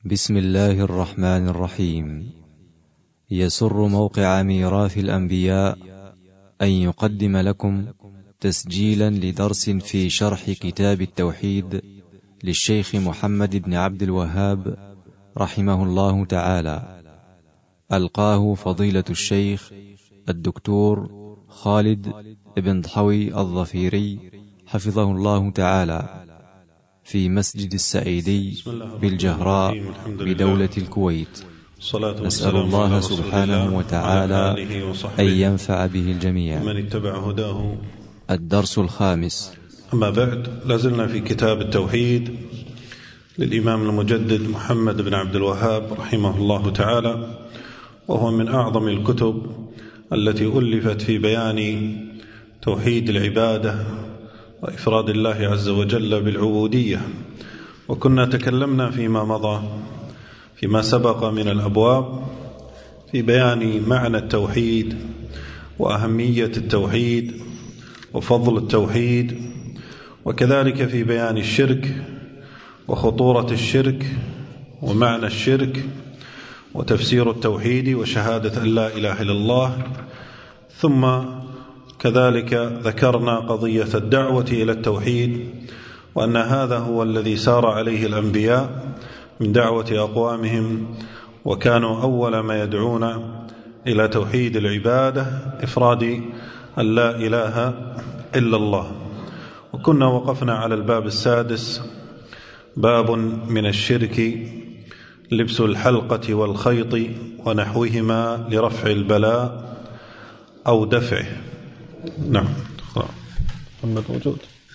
بسم الله الرحمن الرحيم. يسر موقع ميراث الأنبياء أن يقدم لكم تسجيلا لدرس في شرح كتاب التوحيد للشيخ محمد بن عبد الوهاب رحمه الله تعالى، ألقاه فضيلة الشيخ الدكتور خالد بن ضحوي الظفيري حفظه الله تعالى في مسجد السعيدي بالجهراء بدولة الكويت. نسأل الله سبحانه وتعالى أن ينفع به الجميع. من اتبع هداه. الدرس الخامس. أما بعد، لازلنا في كتاب التوحيد للإمام المجدد محمد بن عبد الوهاب رحمه الله تعالى، وهو من أعظم الكتب التي ألفت في بيان توحيد العبادة وإفراد الله عز وجل بالعبودية. وكنا تكلمنا فيما مضى فيما سبق من الأبواب في بيان معنى التوحيد وأهمية التوحيد وفضل التوحيد، وكذلك في بيان الشرك وخطورة الشرك ومعنى الشرك وتفسير التوحيد وشهادة أن لا إله إلا الله. ثم كذلك ذكرنا قضية الدعوة إلى التوحيد، وأن هذا هو الذي سار عليه الأنبياء من دعوة أقوامهم، وكانوا أول ما يدعون إلى توحيد العبادة إفراد أن لا إله إلا الله. وكنا وقفنا على الباب السادس، باب من الشرك لبس الحلقة والخيط ونحوهما لرفع البلاء أو دفعه. نعم، محمد موجود.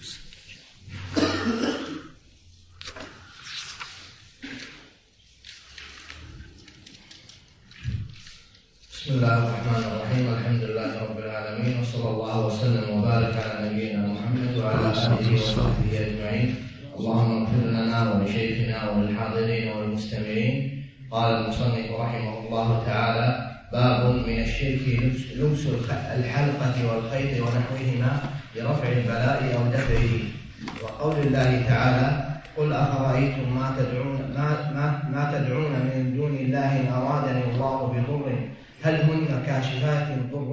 بسم الله الرحمن الرحيم. الحمد لله رب العالمين، وصلى الله وسلم وبارك على نبينا محمد وعلى آله وصحبه أجمعين. اللهم اغفر لنا ولشيخنا وللحاضرين والمستمعين. قال المصنف رحمه الله تعالى: باب من الشرك لبس الحلقة والخيط ونحوهما لرفع البلاء أو دفعه. وقول الله تعالى: قل أفرأيتم ما تدعون من دون الله إن أرادني الله بضر هل هن كاشفات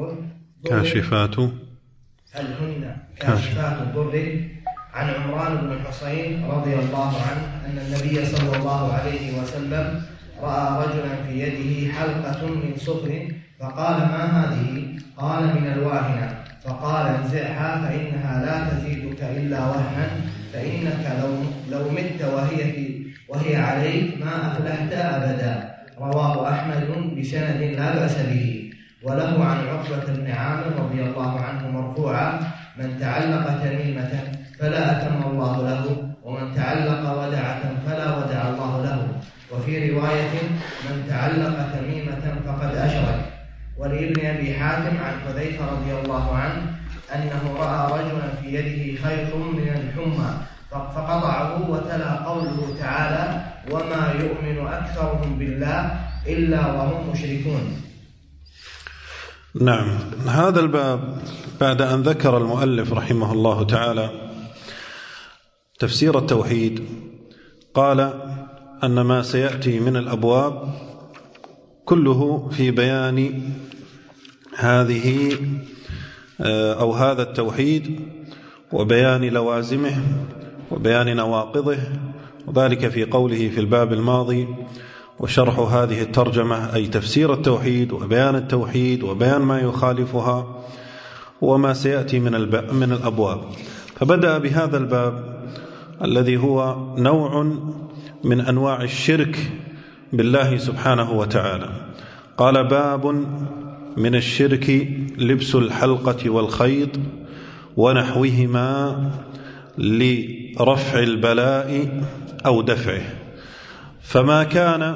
الضر. عن عمران بن الحصين رضي الله عنه أن النبي صلى الله عليه وسلم رأى رجلا في يده حلقة من صفر، فقال: ما هذه؟ قال: من الواهنة. فقال: انزعها فإنها لا تزيدك إلا وهنا، فإنك لو مت وهي عليك ما أفلحت أبدا. رواه أحمد بسند لا بأس به. وله عن عقبة بن عامر رضي الله عنه مرفوعا: من تعلق تميمة فلا أتم الله له، ومن تعلق ودعة فلا ودع الله له. وفي رواية: من تعلق تميمة فقد أشرك. ولابن أبي حاتم عن حذيفة رضي الله عنه أنه رأى رجلا في يده خيط من الحمى فقطعه، وتلا قوله تعالى: وما يؤمن أكثرهم بالله إلا وهم مشركون. نعم، هذا الباب بعد أن ذكر المؤلف رحمه الله تعالى تفسير التوحيد، قال أن ما سيأتي من الأبواب كله في بيان هذا التوحيد وبيان لوازمه وبيان نواقضه، وذلك في قوله في الباب الماضي: وشرح هذه الترجمة، أي تفسير التوحيد وبيان التوحيد وبيان ما يخالفها وما سيأتي من الأبواب. فبدأ بهذا الباب الذي هو نوع من أنواع الشرك بالله سبحانه وتعالى. قال: باب من الشرك لبس الحلقة والخيط ونحوهما لرفع البلاء أو دفعه. فما كان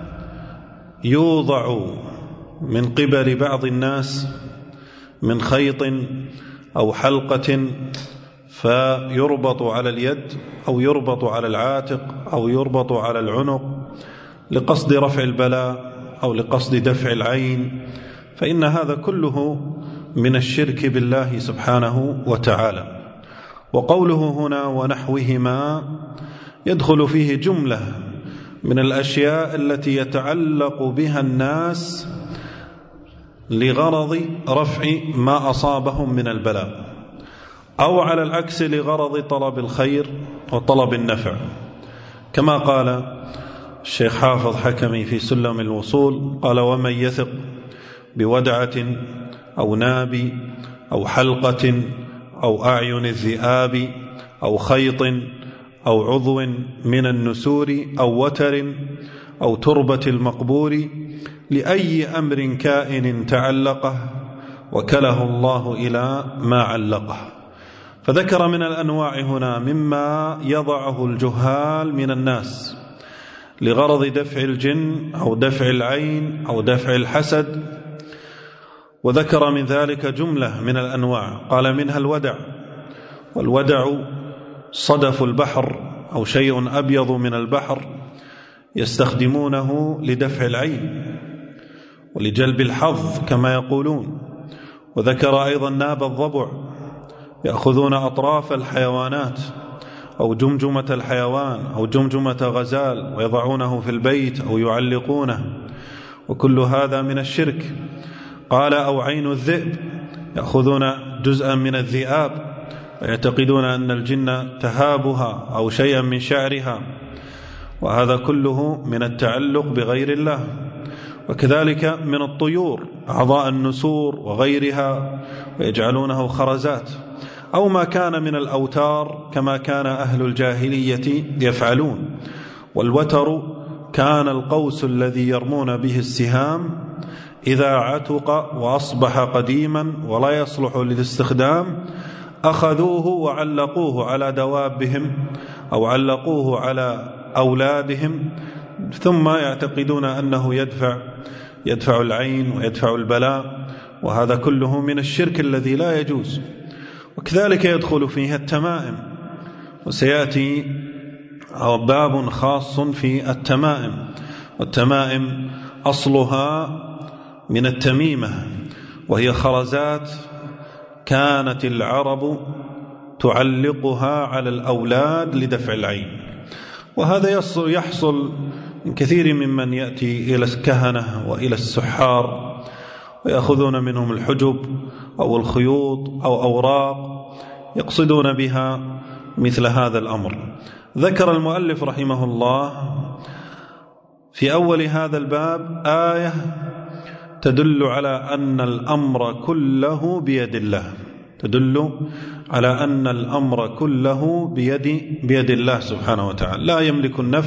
يوضع من قبل بعض الناس من خيط أو حلقة فيربط على اليد أو يربط على العاتق أو يربط على العنق لقصد رفع البلاء أو لقصد دفع العين، فإن هذا كله من الشرك بالله سبحانه وتعالى. وقوله هنا ونحوهما يدخل فيه جملة من الأشياء التي يتعلق بها الناس لغرض رفع ما أصابهم من البلاء، أو على العكس لغرض طلب الخير وطلب النفع، كما قال الشيخ حافظ حكمي في سلم الوصول، قال: ومن يثق بودعة أو ناب أو حلقة أو أعين الذئاب أو خيط أو عضو من النسور أو وتر أو تربة المقبور لأي أمر كائن تعلقه وكله الله إلى ما علقه. فذكر من الأنواع هنا مما يضعه الجهال من الناس لغرض دفع الجن أو دفع العين أو دفع الحسد، وذكر من ذلك جملة من الأنواع، قال منها الودع، والودع صدف البحر أو شيء أبيض من البحر يستخدمونه لدفع العين ولجلب الحظ كما يقولون. وذكر أيضا ناب الضبع، يأخذون أطراف الحيوانات أو جمجمة الحيوان أو جمجمة غزال ويضعونه في البيت أو يعلقونه، وكل هذا من الشرك. قال: أو عين الذئب، يأخذون جزءا من الذئاب ويعتقدون أن الجن تهابها أو شيئا من شعرها، وهذا كله من التعلق بغير الله. وكذلك من الطيور أعضاء النسور وغيرها ويجعلونه خرزات، أو ما كان من الأوتار كما كان أهل الجاهلية يفعلون. والوتر كان القوس الذي يرمون به السهام، إذا عتق وأصبح قديما ولا يصلح للاستخدام أخذوه وعلقوه على دوابهم أو علقوه على أولادهم، ثم يعتقدون أنه يدفع العين ويدفع البلاء، وهذا كله من الشرك الذي لا يجوز. وكذلك يدخل فيها التمائم، وسيأتي باب خاص في التمائم. والتمائم أصلها من التميمة، وهي خرزات كانت العرب تعلقها على الأولاد لدفع العين. وهذا يحصل من كثير ممن يأتي إلى الكهنة وإلى السحار ويأخذون منهم الحجب أو الخيوط أو أوراق يقصدون بها مثل هذا الأمر. ذكر المؤلف رحمه الله في أول هذا الباب آية تدل على أن الأمر كله بيد الله، تدل على أن الأمر كله بيد الله سبحانه وتعالى، لا يملك النفع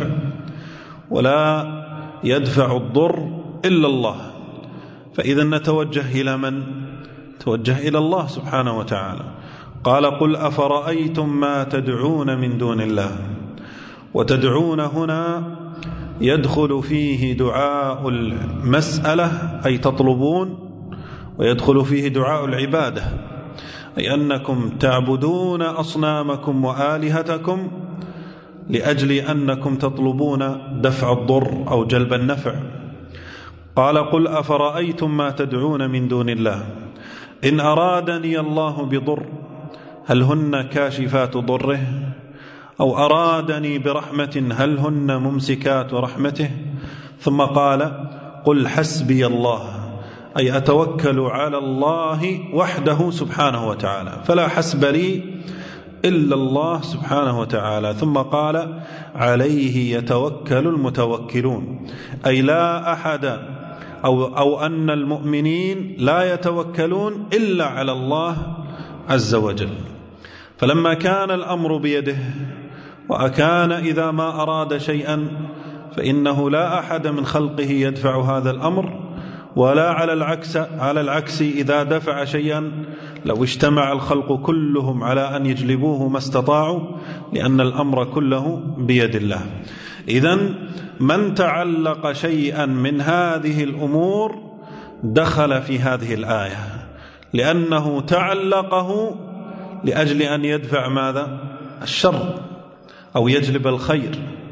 ولا يدفع الضر إلا الله. فإذا نتوجه إلى من؟ توجه إلى الله سبحانه وتعالى. قال: قل أفرأيتم ما تدعون من دون الله. وتدعون هنا يدخل فيه دعاء المسألة أي تطلبون، ويدخل فيه دعاء العبادة أي أنكم تعبدون أصنامكم وآلهتكم لأجل أنكم تطلبون دفع الضر أو جلب النفع. قال: قل أفرأيتم ما تدعون من دون الله إن أرادني الله بضر هل هن كاشفات ضره، أو أرادني برحمة هل هن ممسكات رحمته. ثم قال: قل حسبي الله، أي أتوكل على الله وحده سبحانه وتعالى، فلا حسب لي إلا الله سبحانه وتعالى. ثم قال: عليه يتوكل المتوكلون، أي لا أحد أو أن المؤمنين لا يتوكلون إلا على الله عز وجل. فلما كان الأمر بيده، وأكان إذا ما أراد شيئا فإنه لا أحد من خلقه يدفع هذا الأمر، ولا على العكس إذا دفع شيئا لو اجتمع الخلق كلهم على أن يجلبوه ما استطاعوا، لأن الأمر كله بيد الله. إذن من تعلق شيئا من هذه الأمور دخل في هذه الآية، لأنه تعلقه لأجل أن يدفع ماذا؟ الشر أو يجلب الخير.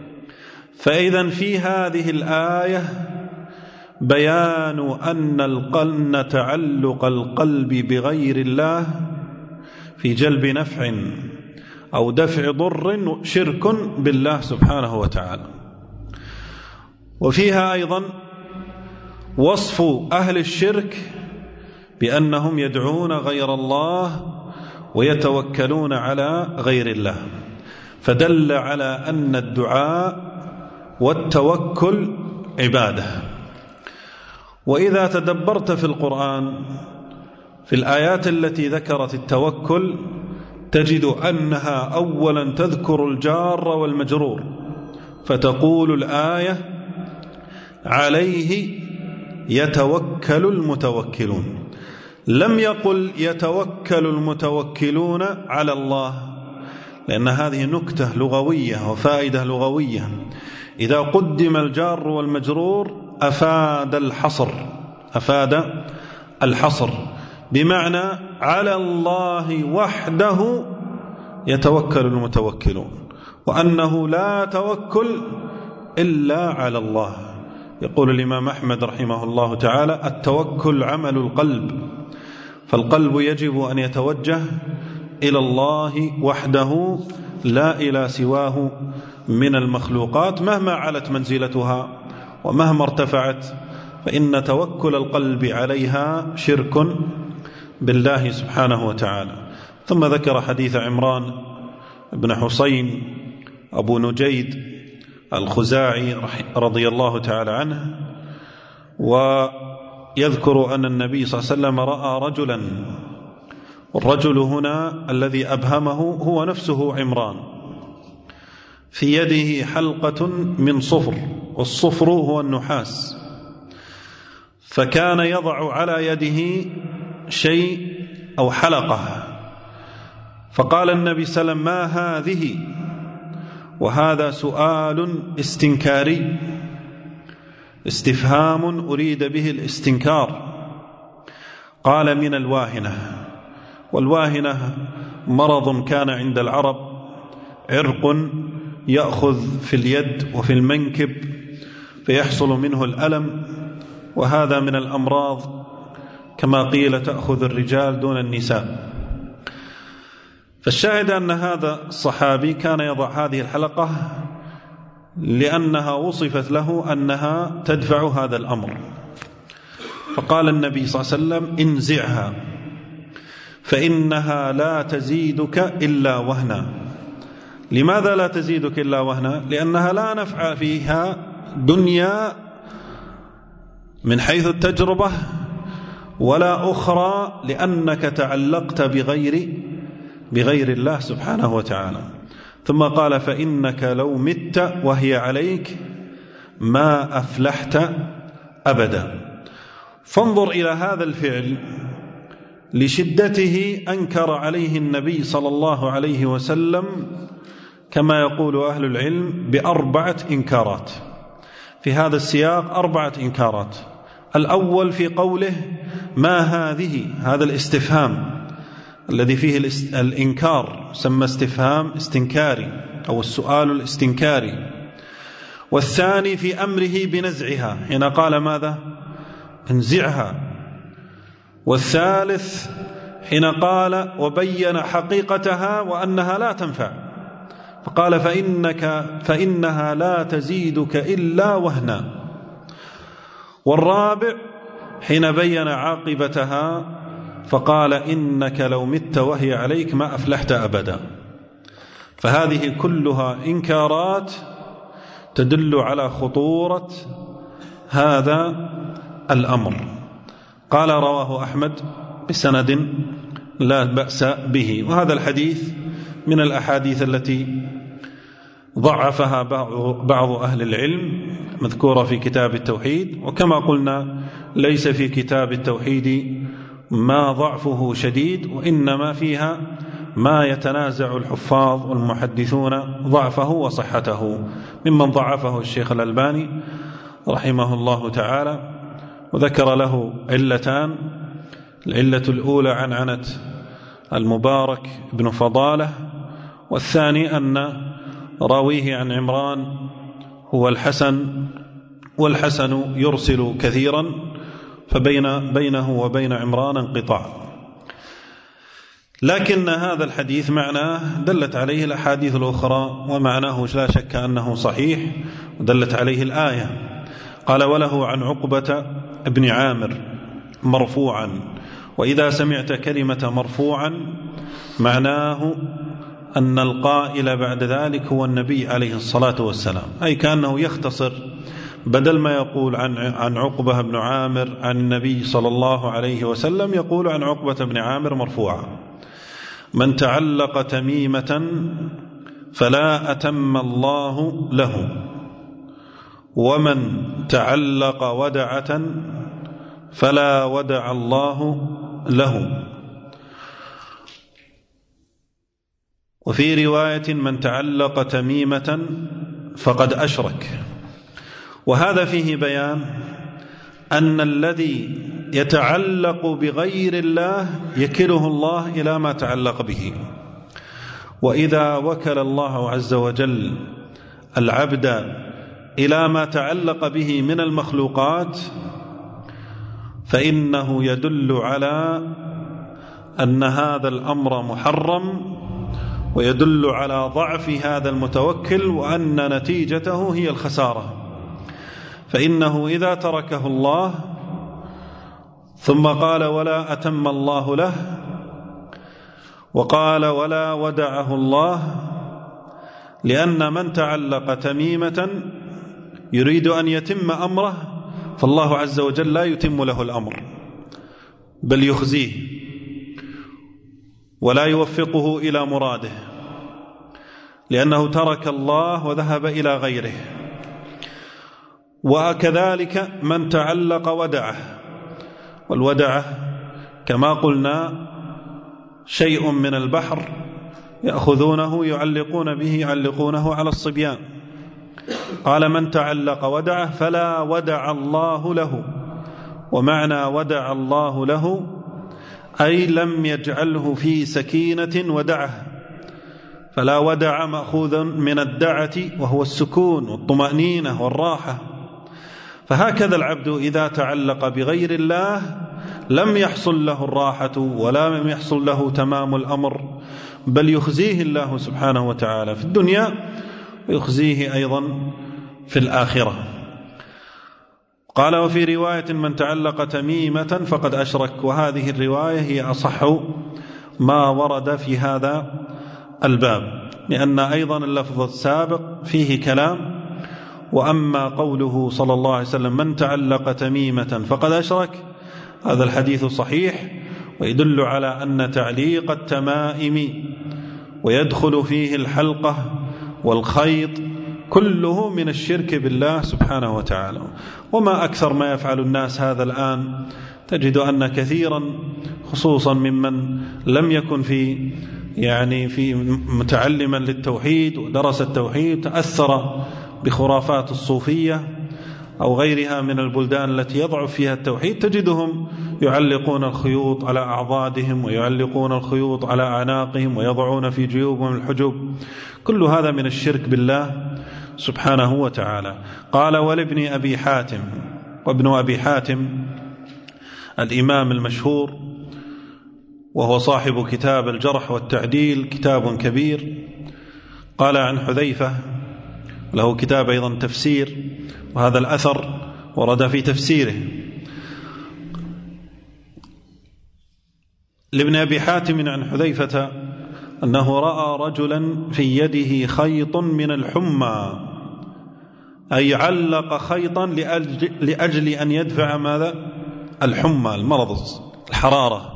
فإذا في هذه الآية بيان أن تعلق القلب بغير الله في جلب نفع أو دفع ضر شرك بالله سبحانه وتعالى. وفيها أيضا وصف أهل الشرك بأنهم يدعون غير الله ويتوكلون على غير الله، فدل على أن الدعاء والتوكل عبادة. وإذا تدبرت في القرآن في الآيات التي ذكرت التوكل تجد أنها أولا تذكر الجار والمجرور، فتقول الآية: عليه يتوكل المتوكلون. لم يقل يتوكل المتوكلون على الله، لأن هذه نكتة لغوية وفائدة لغوية. إذا قدم الجار والمجرور أفاد الحصر، بمعنى على الله وحده يتوكل المتوكلون، وأنه لا توكل إلا على الله. يقول الإمام أحمد رحمه الله تعالى: التوكل عمل القلب، فالقلب يجب أن يتوجه إلى الله وحده لا إلى سواه من المخلوقات، مهما علت منزلتها ومهما ارتفعت، فإن توكل القلب عليها شرك بالله سبحانه وتعالى. ثم ذكر حديث عمران بن حسين أبو نجيد الخزاعي رضي الله تعالى عنه، ويذكر أن النبي صلى الله عليه وسلم رأى رجلا، والرجل هنا الذي أبهمه هو نفسه عمران، في يده حلقة من صفر، والصفر هو النحاس، فكان يضع على يده شيء أو حلقة، فقال النبي صلى الله عليه وسلم: ما هذه؟ وهذا سؤال استنكاري، استفهام أريد به الاستنكار. قال: من الواهنة. والواهنة مرض كان عند العرب، عرق يأخذ في اليد وفي المنكب فيحصل منه الألم، وهذا من الأمراض كما قيل تأخذ الرجال دون النساء. فالشاهد أن هذا الصحابي كان يضع هذه الحلقة لأنها وصفت له أنها تدفع هذا الأمر، فقال النبي صلى الله عليه وسلم: انزعها فإنها لا تزيدك إلا وهنا. لماذا لا تزيدك إلا وهنا؟ لأنها لا نفع فيها دنيا من حيث التجربة، ولا أخرى لأنك تعلقت بغير الله سبحانه وتعالى. ثم قال: فإنك لو مت وهي عليك ما أفلحت أبدا. فانظر إلى هذا الفعل، لشدته أنكر عليه النبي صلى الله عليه وسلم كما يقول أهل العلم ب4 إنكارات. في هذا السياق 4 إنكارات. الأول في قوله: ما هذه، هذا الاستفهام الذي فيه الإنكار سمى استفهام استنكاري أو السؤال الاستنكاري. والثاني في أمره بنزعها، هنا قال ماذا؟ انزعها. والثالث حين قال وبين حقيقتها وأنها لا تنفع، فقال: فإنها لا تزيدك إلا وهنا. والرابع حين بين عاقبتها فقال: إنك لو مت وهي عليك ما أفلحت أبدا. فهذه كلها إنكارات تدل على خطورة هذا الأمر. قال: رواه أحمد بسند لا بأس به. وهذا الحديث من الأحاديث التي ضعفها بعض أهل العلم، مذكورة في كتاب التوحيد. وكما قلنا ليس في كتاب التوحيد ما ضعفه شديد، وإنما فيها ما يتنازع الحفاظ والمحدثون ضعفه وصحته، ممن ضعفه الشيخ الألباني رحمه الله تعالى، وذكر له علتان. العلة الأولى عنعنة المبارك بن فضالة، والثاني أن راويه عن عمران هو الحسن، والحسن يرسل كثيرا، فبينه وبين عمران انقطاع. لكن هذا الحديث معناه دلت عليه الأحاديث الأخرى، ومعناه لا شك أنه صحيح، ودلت عليه الآية. قال: وله عن عقبة بن عامر مرفوعا. وإذا سمعت كلمة مرفوعا معناه أن القائل بعد ذلك هو النبي عليه الصلاة والسلام، أي كأنه يختصر، بدل ما يقول عن عقبة بن عامر عن النبي صلى الله عليه وسلم يقول عن عقبة بن عامر مرفوعا: من تعلق تميمة فلا أتم الله له، ومن تعلق ودعة فلا ودع الله له. وفي رواية: من تعلق تميمة فقد أشرك. وهذا فيه بيان أن الذي يتعلق بغير الله يكله الله إلى ما تعلق به. وإذا وكل الله عز وجل العبد إلى ما تعلق به من المخلوقات فإنه يدل على أن هذا الأمر محرم، ويدل على ضعف هذا المتوكل، وأن نتيجته هي الخسارة. فإنه إذا تركه الله ثم قال: ولا أتم الله له، وقال: ولا ودعه الله، لأن من تعلق تميمة يريد أن يتم أمره، فالله عز وجل لا يتم له الأمر بل يخزيه ولا يوفقه إلى مراده، لأنه ترك الله وذهب إلى غيره. وكذلك من تعلق ودعه، والودعه كما قلنا شيء من البحر يأخذونه يعلقونه على الصبيان. قال: من تعلق ودعه فلا ودع الله له. ومعنى ودع الله له أي لم يجعله في سكينة ودعه، فلا ودع مأخوذ من الدعة وهو السكون والطمأنينة والراحة. فهكذا العبد إذا تعلق بغير الله لم يحصل له الراحة ولا لم يحصل له تمام الأمر، بل يخزيه الله سبحانه وتعالى في الدنيا ويخزيه أيضا في الآخرة. قال: وفي رواية: من تعلق تميمة فقد أشرك. وهذه الرواية هي أصح ما ورد في هذا الباب، لأن أيضا اللفظ السابق فيه كلام. وأما قوله صلى الله عليه وسلم: من تعلق تميمة فقد أشرك، هذا الحديث صحيح، ويدل على أن تعليق التمائم ويدخل فيه الحلقة والخيط كله من الشرك بالله سبحانه وتعالى. وما أكثر ما يفعل الناس هذا الآن، تجد أن كثيرا خصوصا ممن لم يكن في متعلما للتوحيد ودرس التوحيد تأثر بخرافات الصوفية أو غيرها من البلدان التي يضعف فيها التوحيد، تجدهم يعلقون الخيوط على أعضادهم ويعلقون الخيوط على أعناقهم ويضعون في جيوبهم الحجب. كل هذا من الشرك بالله سبحانه وتعالى. قال: ولابن أبي حاتم. وابن أبي حاتم الإمام المشهور، وهو صاحب كتاب الجرح والتعديل، كتاب كبير. قال عن حذيفة، له كتاب أيضا تفسير، وهذا الأثر ورد في تفسيره. لابن أبي حاتم عن حذيفة أنه رأى رجلا في يده خيط من الحمى، أي علق خيطا لأجل أن يدفع ماذا؟ الحمى، المرض، الحرارة،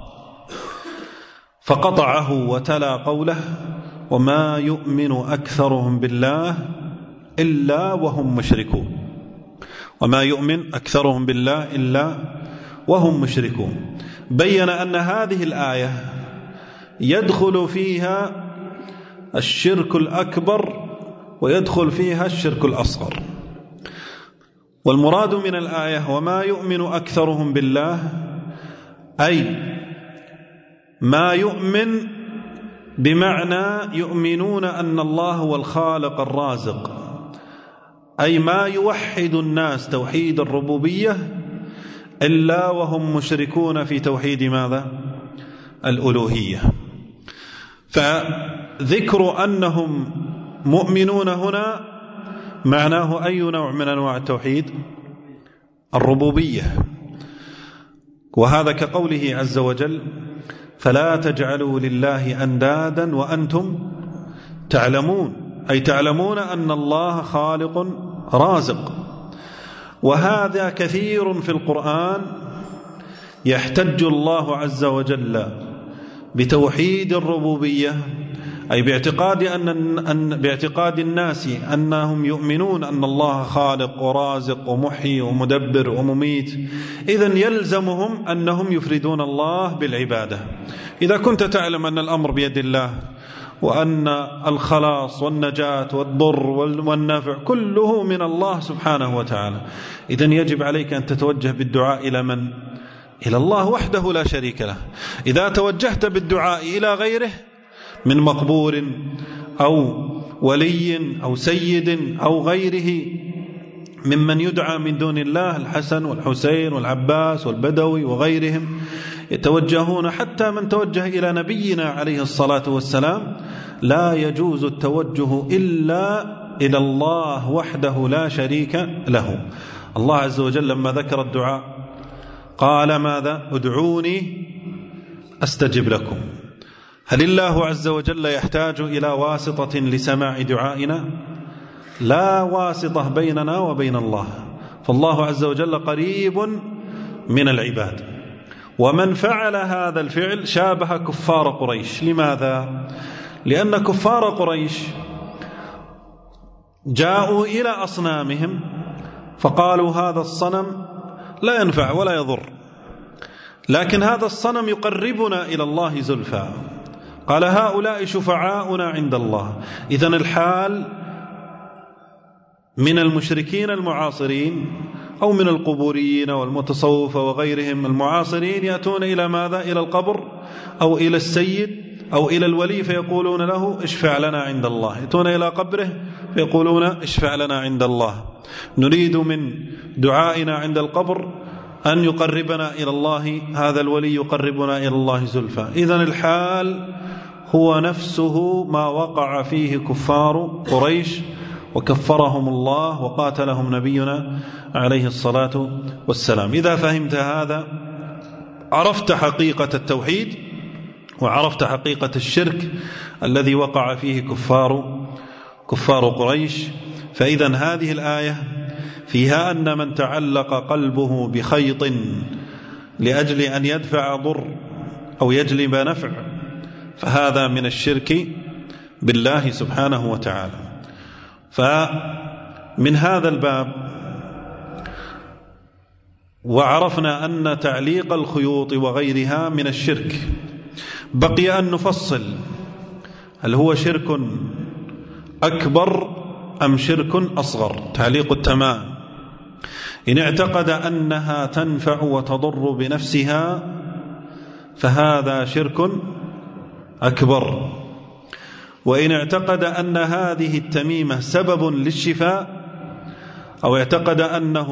فقطعه وتلا قوله: وما يؤمن أكثرهم بالله إلا وهم مشركون. وما يؤمن أكثرهم بالله إلا وهم مشركون. بين أن هذه الآية يدخل فيها الشرك الأكبر ويدخل فيها الشرك الأصغر. والمراد من الآية وما يؤمن أكثرهم بالله، أي ما يؤمن بمعنى يؤمنون أن الله هو الخالق الرازق، أي ما يوحد الناس توحيد الربوبية إلا وهم مشركون في توحيد ماذا؟ الألوهية. فذكر أنهم مؤمنون هنا معناه أي نوع من أنواع التوحيد؟ الربوبية، وهذا كقوله عز وجل: فلا تجعلوا لله أندادا وأنتم تعلمون، أي تعلمون أن الله خالق رازق. وهذا كثير في القرآن يحتج الله عز وجل بتوحيد الربوبية، أي باعتقاد الناس أنهم يؤمنون أن الله خالق ورازق ومحيي ومدبر ومميت، إذن يلزمهم أنهم يفردون الله بالعبادة. إذا كنت تعلم أن الأمر بيد الله، وأن الخلاص والنجاة والضر والنفع كله من الله سبحانه وتعالى، إذن يجب عليك أن تتوجه بالدعاء إلى من؟ إلى الله وحده لا شريك له. إذا توجهت بالدعاء إلى غيره من مقبور أو ولي أو سيد أو غيره ممن يدعى من دون الله، الحسن والحسين والعباس والبدوي وغيرهم، يتوجهون، حتى من توجه إلى نبينا عليه الصلاة والسلام، لا يجوز التوجه إلا إلى الله وحده لا شريك له. الله عز وجل لما ذكر الدعاء قال ماذا؟ ادعوني أستجب لكم. هل الله عز وجل يحتاج إلى واسطة لسماع دعائنا؟ لا واسطة بيننا وبين الله، فالله عز وجل قريب من العباد. ومن فعل هذا الفعل شابه كفار قريش. لماذا؟ لأن كفار قريش جاءوا إلى أصنامهم فقالوا هذا الصنم لا ينفع ولا يضر، لكن هذا الصنم يقربنا إلى الله زلفى. قال هؤلاء شفعاؤنا عند الله. إذن الحال من المشركين المعاصرين أو من القبوريين والمتصوفة وغيرهم المعاصرين يأتون إلى ماذا؟ إلى القبر أو إلى السيد أو إلى الولي فيقولون له اشفع لنا عند الله، يأتون إلى قبره فيقولون اشفع لنا عند الله. نريد من دعائنا عند القبر أن يقربنا إلى الله، هذا الولي يقربنا إلى الله زلفى. إذن الحال هو نفسه ما وقع فيه كفار قريش، وكفرهم الله وقاتلهم نبينا عليه الصلاة والسلام. إذا فهمت هذا عرفت حقيقة التوحيد وعرفت حقيقة الشرك الذي وقع فيه كفار قريش. فإذا هذه الآية فيها أن من تعلق قلبه بخيط لأجل أن يدفع ضر أو يجلب نفع فهذا من الشرك بالله سبحانه وتعالى. فمن هذا الباب وعرفنا أن تعليق الخيوط وغيرها من الشرك. بقي أن نفصل هل هو شرك أكبر أم شرك أصغر. تعليق التمام إن اعتقد أنها تنفع وتضر بنفسها فهذا شرك أكبر، وإن اعتقد أن هذه التميمة سبب للشفاء أو اعتقد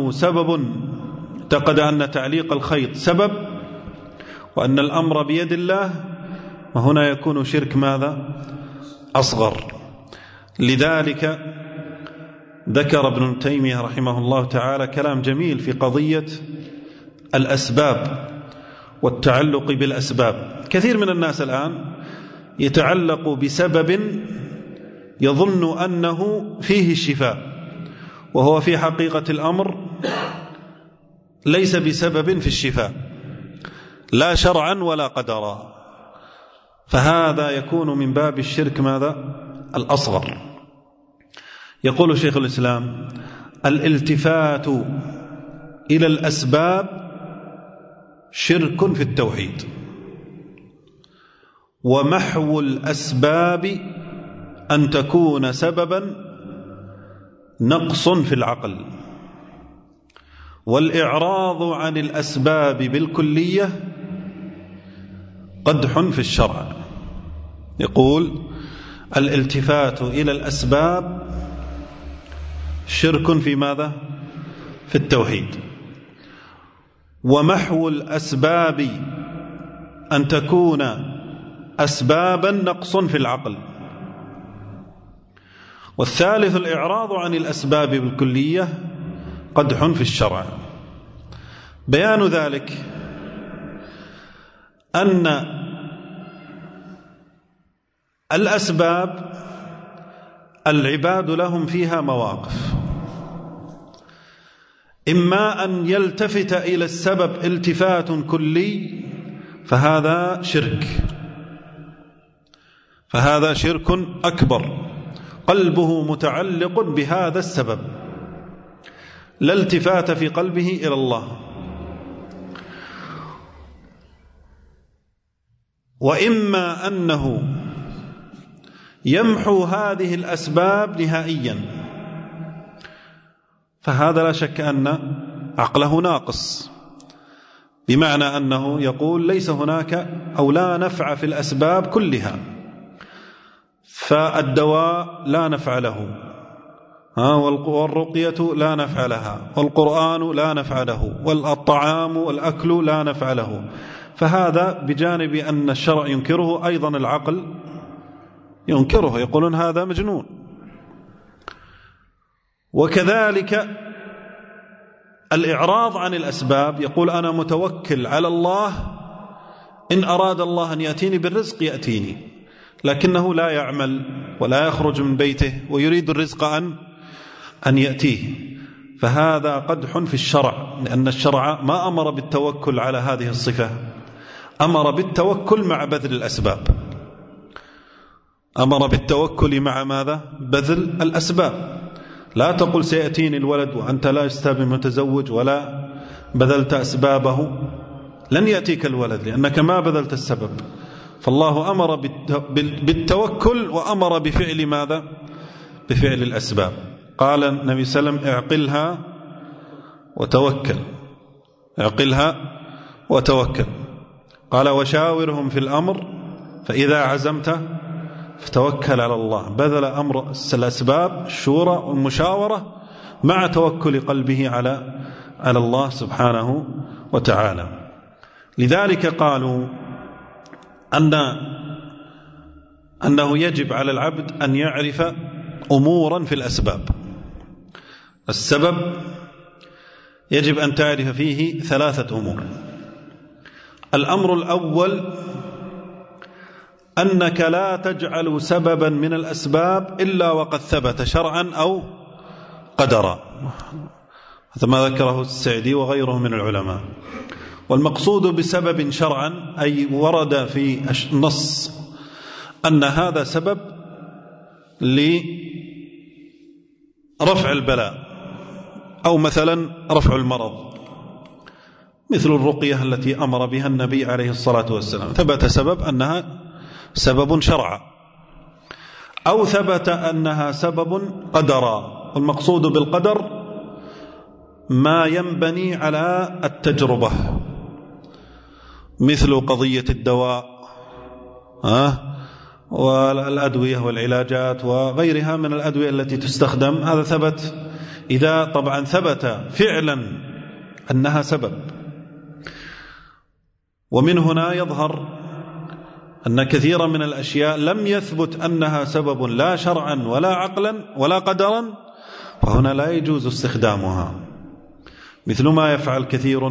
أن تعليق الخيط سبب وأن الأمر بيد الله، وهنا يكون شرك ماذا؟ أصغر. لذلك ذكر ابن تيمية رحمه الله تعالى كلام جميل في قضية الأسباب والتعلق بالأسباب. كثير من الناس الآن يتعلق بسبب يظن أنه فيه الشفاء، وهو في حقيقة الأمر ليس بسبب في الشفاء لا شرعا ولا قدرا، فهذا يكون من باب الشرك ماذا؟ الأصغر. يقول شيخ الإسلام الالتفات إلى الأسباب شرك في التوحيد، ومحو الأسباب أن تكون سببا نقص في العقل، والإعراض عن الأسباب بالكلية قدح في الشرع. يقول الالتفات إلى الأسباب شرك في ماذا؟ في التوحيد، ومحو الأسباب أن تكون أسبابا نقص في العقل، والثالث الإعراض عن الأسباب بالكلية قدح في الشرع. بيان ذلك أن الأسباب العباد لهم فيها مواقف، إما أن يلتفت إلى السبب التفات كلي فهذا شرك أكبر، قلبه متعلق بهذا السبب، لا التفات في قلبه إلى الله. وإما أنه يمحو هذه الأسباب نهائيا، فهذا لا شك أن عقله ناقص، بمعنى أنه يقول ليس هناك أو لا نفع في الأسباب كلها، فالدواء لا نفع له، والرقية لا نفع لها، والقرآن لا نفع له، والطعام والأكل لا نفع له. فهذا بجانب أن الشرع ينكره، أيضا العقل ينكره، يقولون هذا مجنون. وكذلك الإعراض عن الأسباب، يقول أنا متوكل على الله، إن أراد الله أن يأتيني بالرزق يأتيني، لكنه لا يعمل ولا يخرج من بيته ويريد الرزق أن يأتيه، فهذا قدح في الشرع، لأن الشرع ما أمر بالتوكل على هذه الصفة، أمر بالتوكل مع بذل الأسباب، أمر بالتوكل مع ماذا؟ بذل الأسباب. لا تقل سيأتيني الولد وأنت لا يستبي متزوج ولا بذلت أسبابه، لن يأتيك الولد لأنك ما بذلت السبب. فالله أمر بالتوكل وأمر بفعل ماذا؟ بفعل الأسباب. قال النبي صلى الله عليه وسلم اعقلها وتوكل، اعقلها وتوكل. قال وشاورهم في الأمر فإذا عزمت فتوكل على الله. بذل أمر الأسباب، الشورى والمشاورة مع توكل قلبه على الله سبحانه وتعالى. لذلك قالوا أنه يجب على العبد أن يعرف أمورا في الأسباب. السبب يجب أن تعرف فيه 3 أمور. الأمر الأول أنك لا تجعل سببا من الأسباب إلا وقد ثبت شرعا أو قدرا، هذا ما ذكره السعدي وغيره من العلماء. والمقصود بسبب شرعا أي ورد في النص أن هذا سبب لرفع البلاء، أو مثلا رفع المرض، مثل الرقية التي أمر بها النبي عليه الصلاة والسلام، ثبت سبب أنها سبب شرعا، أو ثبت أنها سبب قدرا. والمقصود بالقدر ما ينبني على التجربة، مثل قضية الدواء والأدوية والعلاجات وغيرها من الأدوية التي تستخدم، هذا ثبت إذا طبعا ثبت فعلا أنها سبب. ومن هنا يظهر أن كثيرا من الأشياء لم يثبت أنها سبب لا شرعا ولا عقلا ولا قدرا، فهنا لا يجوز استخدامها، مثل ما يفعل كثير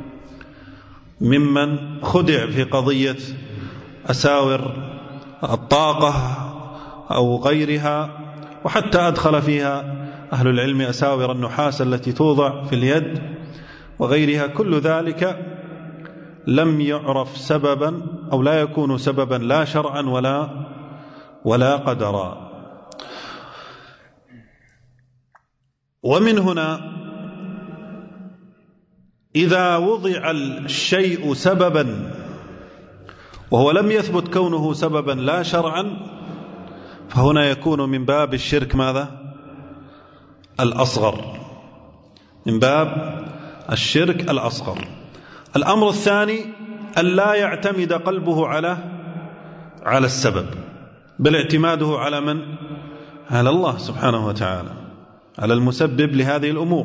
ممن خدع في قضية أساور الطاقة أو غيرها، وحتى أدخل فيها أهل العلم أساور النحاس التي توضع في اليد وغيرها. كل ذلك لم يعرف سببا أو لا يكون سببا لا شرعا ولا قدرا. ومن هنا إذا وضع الشيء سببا وهو لم يثبت كونه سببا لا شرعا، فهنا يكون من باب الشرك ماذا؟ الأصغر، من باب الشرك الأصغر. الأمر الثاني أن لا يعتمد قلبه على السبب، بل اعتماده على من؟ على الله سبحانه وتعالى، على المسبب لهذه الأمور.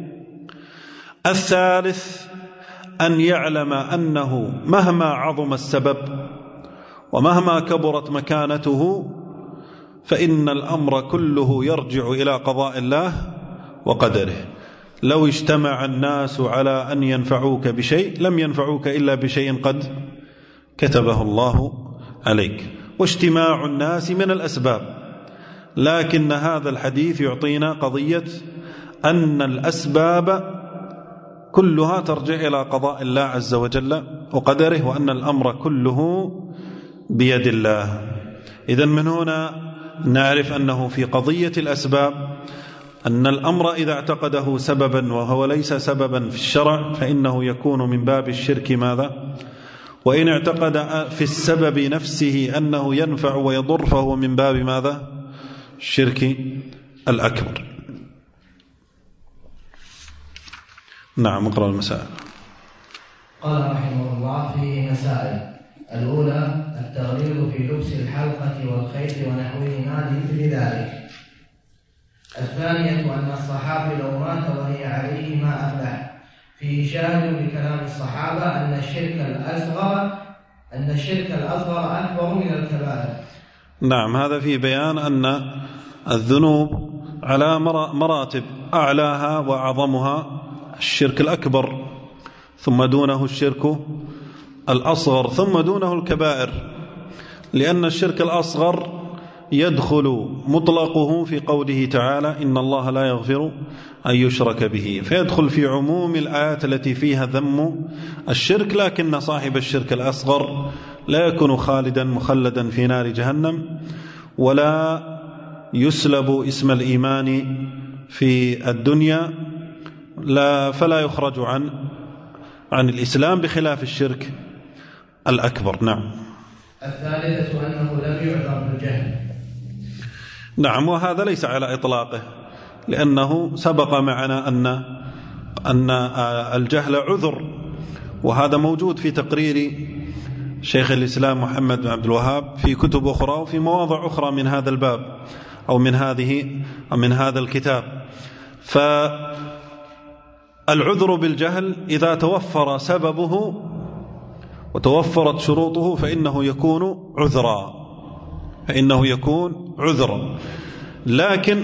الثالث أن يعلم أنه مهما عظم السبب ومهما كبرت مكانته فإن الأمر كله يرجع إلى قضاء الله وقدره. لو اجتمع الناس على أن ينفعوك بشيء لم ينفعوك إلا بشيء قد كتبه الله عليك. واجتماع الناس من الأسباب، لكن هذا الحديث يعطينا قضية أن الأسباب كلها ترجع إلى قضاء الله عز وجل وقدره، وأن الأمر كله بيد الله. إذن من هنا نعرف أنه في قضية الأسباب أن الأمر إذا اعتقده سببا وهو ليس سببا في الشرع فإنه يكون من باب الشرك ماذا؟ وإن اعتقد في السبب نفسه أنه ينفع ويضر فهو من باب ماذا؟ الشرك الأكبر. نعم، اقرأ المسائل. قال رحمه الله: فيه مسائل. الأولى التغليظ في لبس الحلقة والخيط ونحوهما لمثل ذلك. الثانية أن الصحابي لو مات وهي عليه ما أفلح. فيه شاهد بكلام الصحابة أن الشرك الأصغر أكبر من الكبائر. نعم، هذا في بيان أن الذنوب على مراتب، أعلاها وأعظمها الشرك الأكبر، ثم دونه الشرك الأصغر، ثم دونه الكبائر، لأن الشرك الأصغر يدخل مطلقه في قوله تعالى: إن الله لا يغفر أن يشرك به، فيدخل في عموم الآيات التي فيها ذم الشرك. لكن صاحب الشرك الأصغر لا يكون خالدا مخلدا في نار جهنم، ولا يسلب اسم الإيمان في الدنيا، فلا يخرج عن الإسلام بخلاف الشرك الأكبر. نعم. الثالثة أنه لم يعذر بالجهل. نعم، وهذا ليس على إطلاقه، لأنه سبق معنا أن الجهل عذر، وهذا موجود في تقرير شيخ الإسلام محمد بن عبد الوهاب في كتب أخرى وفي مواضع أخرى من هذا الباب أو من هذا الكتاب. فالعذر بالجهل إذا توفر سببه وتوفرت شروطه فإنه يكون عذرا. لكن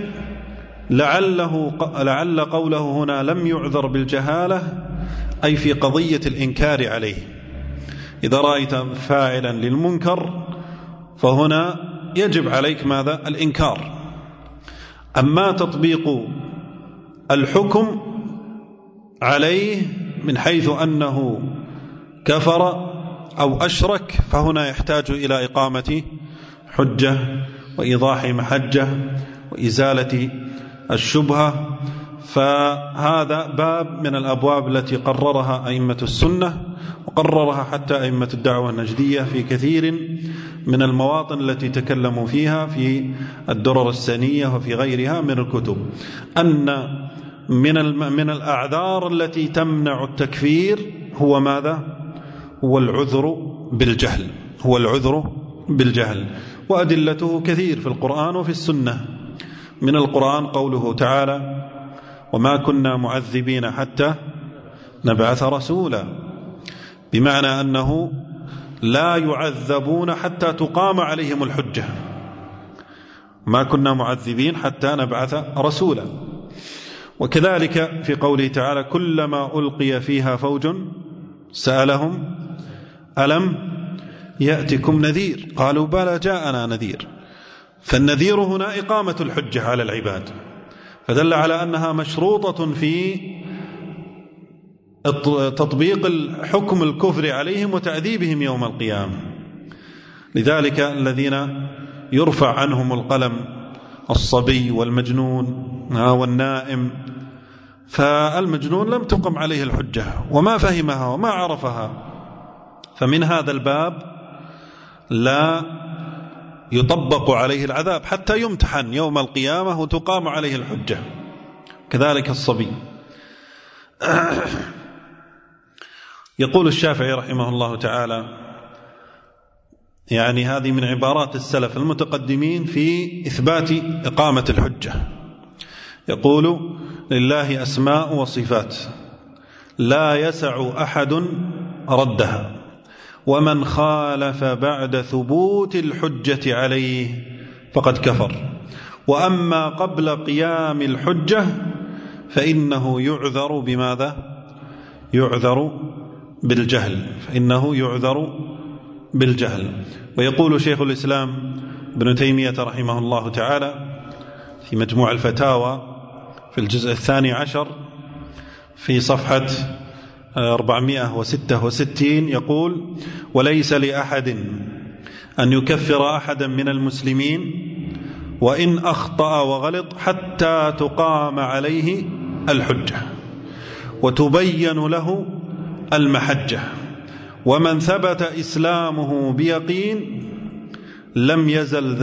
لعل قوله هنا لم يعذر بالجهالة أي في قضية الإنكار عليه. إذا رأيت فاعلا للمنكر فهنا يجب عليك ماذا؟ الإنكار. أما تطبيق الحكم عليه من حيث أنه كفر أو أشرك فهنا يحتاج إلى إقامة حجة وإيضاح محجة وإزالة الشبهة. فهذا باب من الأبواب التي قررها أئمة السنة، وقررها حتى أئمة الدعوة النجدية في كثير من المواطن التي تكلموا فيها في الدرر السنية وفي غيرها من الكتب، أن من الأعذار التي تمنع التكفير هو ماذا؟ هو العذر بالجهل. وأدلته كثير في القرآن وفي السنة. من القرآن قوله تعالى: وما كنا معذبين حتى نبعث رسولا، بمعنى أنه لا يعذبون حتى تقام عليهم الحجة. ما كنا معذبين حتى نبعث رسولا. وكذلك في قوله تعالى: كلما ألقي فيها فوج سألهم ألم يأتكم نذير قالوا بلى جاءنا نذير. فالنذير هنا إقامة الحجة على العباد، فدل على أنها مشروطة في تطبيق الحكم الكفر عليهم وتعذيبهم يوم القيامة. لذلك الذين يرفع عنهم القلم الصبي والمجنون والنائم، فالمجنون لم تقم عليه الحجة وما فهمها وما عرفها، فمن هذا الباب لا يطبق عليه العذاب حتى يمتحن يوم القيامة وتقام عليه الحجة. كذلك الصبي. يقول الشافعي رحمه الله تعالى، يعني هذه من عبارات السلف المتقدمين في إثبات إقامة الحجة، يقول: لله أسماء وصفات لا يسع أحد ردها، ومن خالف بعد ثبوت الحجة عليه فقد كفر، وأما قبل قيام الحجة فإنه يعذر بماذا؟ يعذر بالجهل، فإنه يعذر بالجهل. ويقول شيخ الإسلام ابن تيمية رحمه الله تعالى في مجموع الفتاوى في الجزء 12 في صفحة 466 يقول: وليس لأحد أن يكفر أحدا من المسلمين وإن أخطأ وغلط حتى تقام عليه الحجة وتبين له المحجة، ومن ثبت إسلامه بيقين لم يزل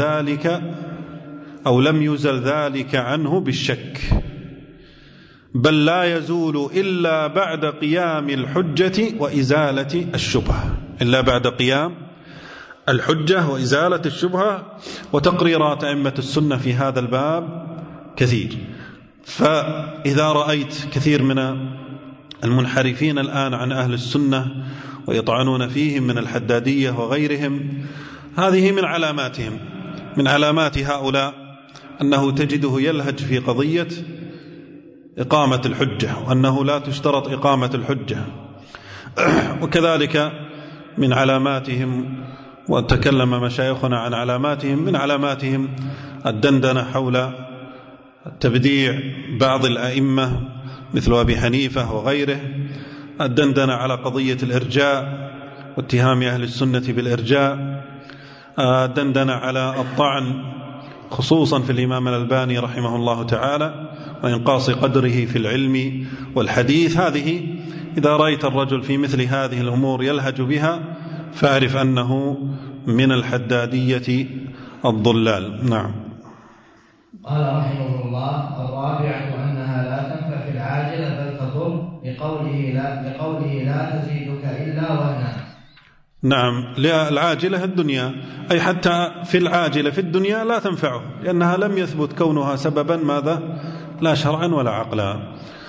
ذلك عنه بالشك، بل لا يزول إلا بعد قيام الحجة وإزالة الشبهة، إلا بعد قيام الحجة وإزالة الشبهة. وتقريرات أئمة السنة في هذا الباب كثير. فإذا رأيت كثير من المنحرفين الآن عن أهل السنة ويطعنون فيهم من الحدادية وغيرهم، هذه من علامات هؤلاء أنه تجده يلهج في قضية إقامة الحجة، وأنه لا تشترط إقامة الحجة. وكذلك من علاماتهم، وتكلم مشايخنا عن علاماتهم، من علاماتهم الدندنة حول تبديع بعض الأئمة مثل أبي حنيفة وغيره، الدندنة على قضية الإرجاء واتهام أهل السنة بالإرجاء، الدندنة على الطعن خصوصا في الإمام الألباني رحمه الله تعالى وإنقاص قدره في العلم والحديث. هذه إذا رأيت الرجل في مثل هذه الأمور يلهج بها فاعرف أنه من الحدادية الضلال. نعم. قال رحمه الله: الرابعة أنها لا تنفع في العاجلة بل تضر، لقوله لا تزيدك إلا وهنا. نعم، العاجلة الدنيا، أي حتى في العاجلة في الدنيا لا تنفعه، لأنها لم يثبت كونها سببا ماذا؟ لا شرعا ولا عقلا.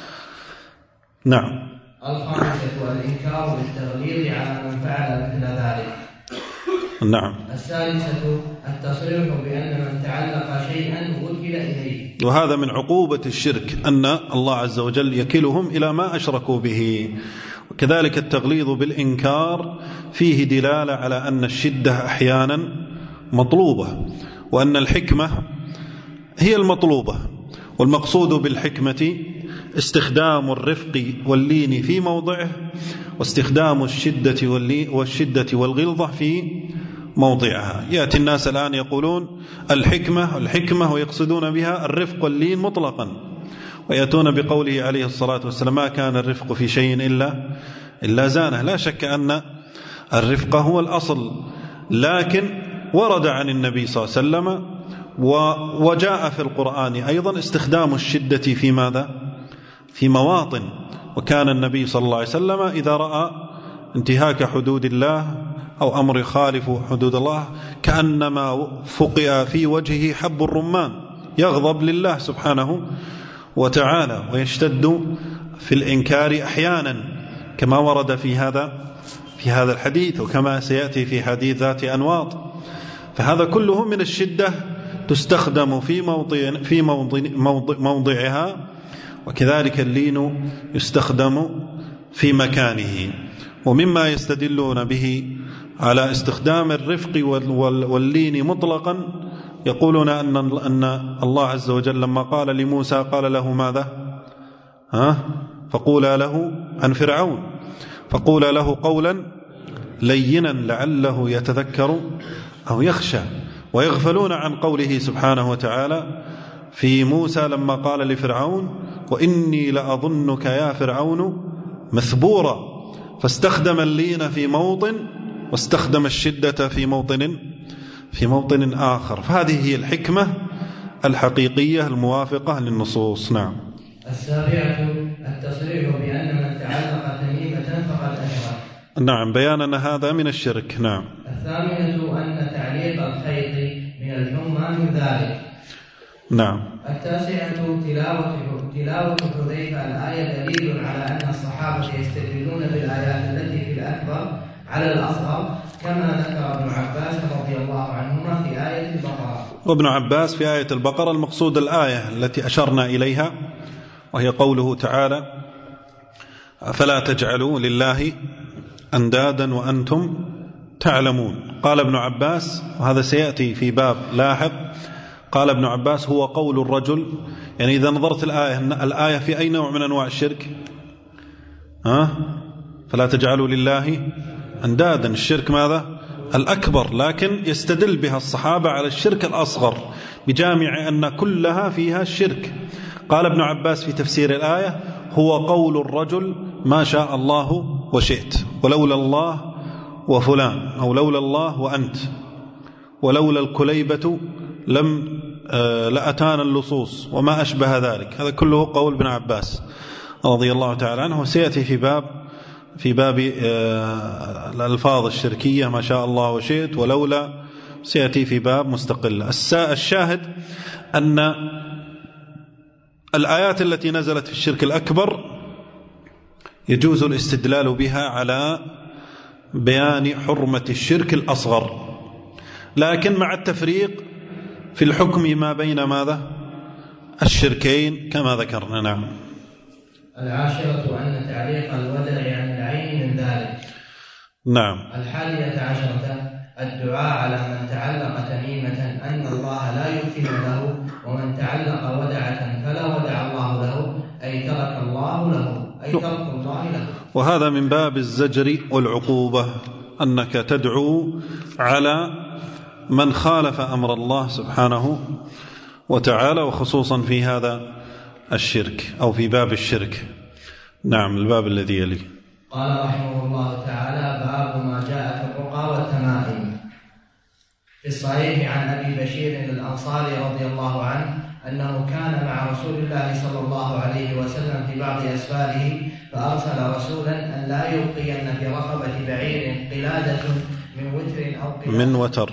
نعم. الخامسة الإنكار بالتغليظ على من فعل مثل ذلك. نعم. السادسة التصريح بأن من تعلق شيئا وكل إليه، وهذا من عقوبة الشرك أن الله عز وجل يكلهم إلى ما أشركوا به. وكذلك التغليظ بالإنكار فيه دلالة على أن الشدة أحيانا مطلوبة، وأن الحكمة هي المطلوبة، والمقصود بالحكمة استخدام الرفق واللين في موضعه، واستخدام الشدة والغلظة في موضعها. يأتي الناس الآن يقولون الحكمة ويقصدون بها الرفق واللين مطلقا، ويأتون بقوله عليه الصلاة والسلام: ما كان الرفق في شيء إلا زانه. لا شك أن الرفق هو الأصل، لكن ورد عن النبي صلى الله عليه وسلم وجاء في القرآن أيضا استخدام الشدة في ماذا؟ في مواطن. وكان النبي صلى الله عليه وسلم إذا رأى انتهاك حدود الله أو أمر يخالف حدود الله كأنما فقئ في وجهه حب الرمان، يغضب لله سبحانه وتعالى ويشتد في الإنكار أحيانا، كما ورد في هذا الحديث، وكما سيأتي في حديث ذات أنواط. فهذا كله من الشدة تستخدم في موضعها، وكذلك اللين يستخدم في مكانه. ومما يستدلون به على استخدام الرفق واللين مطلقا يقولون أن الله عز وجل لما قال لموسى قال له ماذا؟ فقولا له عن فرعون، فقولا له قولا لينا لعله يتذكر أو يخشى. ويغفلون عن قوله سبحانه وتعالى في موسى لما قال لفرعون: وإني لأظنك يا فرعون مثبورا. فاستخدم اللين في موطن واستخدم الشدة في موطن آخر. فهذه هي الحكمة الحقيقية الموافقة للنصوص. نعم. السابعة التصريح بأن من تعلق تميمة فقد أشرك. نعم، بيان أن هذا من الشرك. نعم. الثامنة أن تعليق الخيط من الحمى من ذلك. نعم. التاسعة تلاوة حذيفة الآية دليل على أن الصحابة يستدلون بالآيات التي في الأكبر على الأصغر، كما ذكر ابن عباس رضي الله عنهما في آية البقرة. وابن عباس في آية البقرة المقصود الآية التي أشرنا إليها وهي قوله تعالى: فلا تجعلوا لله أندادا وأنتم تعلمون. قال ابن عباس، وهذا سيأتي في باب لاحق، قال ابن عباس: هو قول الرجل. يعني إذا نظرت الآية في أي نوع من أنواع الشرك؟ فلا تجعلوا لله أندادا، الشرك ماذا؟ الأكبر، لكن يستدل بها الصحابة على الشرك الأصغر بجامع أن كلها فيها الشرك. قال ابن عباس في تفسير الآية: هو قول الرجل ما شاء الله وشئت، ولولا الله وفلان، أو لولا الله وأنت، ولولا الكليبة لأتانا اللصوص وما أشبه ذلك. هذا كله قول ابن عباس رضي الله تعالى عنه. وسيأتي في باب الألفاظ الشركية ما شاء الله وشئت ولولا، سيأتي في باب مستقل. الشاهد أن الآيات التي نزلت في الشرك الأكبر يجوز الاستدلال بها على بيان حرمة الشرك الأصغر، لكن مع التفريق في الحكم ما بين ماذا؟ الشركين كما ذكرنا. نعم. العاشرة أن تعليق الودع عن العين من ذلك. نعم. 11 الدعاء على من تعلق تميمة أن الله لا يكفي له، ومن تعلق ودعة فلا ودع الله له، أي ترك الله له، أي ترك الله له. وهذا من باب الزجر والعقوبة، أنك تدعو على من خالف أمر الله سبحانه وتعالى، وخصوصا في هذا الشرك أو في باب الشرك. نعم. الباب الذي يليه. قال رحمه الله تعالى: باب ما جاء في الرقى والتمائم. في الصحيح عن أبي بشير الأنصاري رضي الله عنه أنه كان مع رسول الله صلى الله عليه وسلم في بعض أسفاره، فأرسل رسولا أن لا يلقين في رقبة بعير قلادة من وتر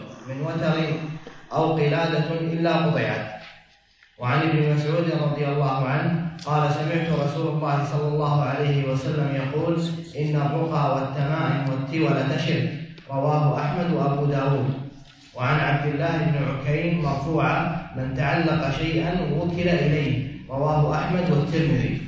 أو قلادة إلا قطعت. وعن ابن مسعود رضي الله عنه قال: سمعت رسول الله صلى الله عليه وسلم يقول: إن الرقى والتمائم والتولة شرك. رواه أحمد وأبو داود. وعن عبد الله بن عكيم مرفوعا: من تعلق شيئا وكل إليه. رواه أحمد والترمذي.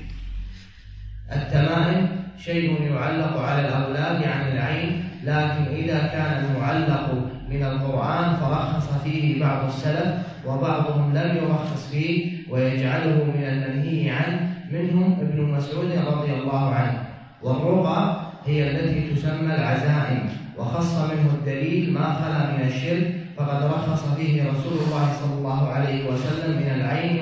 التمائم شيء يعلق على الأولاد عن العين، لكن إذا كان المعلق من القرآن فرخص فيه بعض السلف، وبعضهم لم يرخص فيه ويجعله من المنهي عنه، منهم ابن مسعود رضي الله عنه. والرقى هي التي تسمى العزائم، وخص منه الدليل ما خلا من الشرك، فقد رخص فيه رسول الله صلى الله عليه وسلم من العين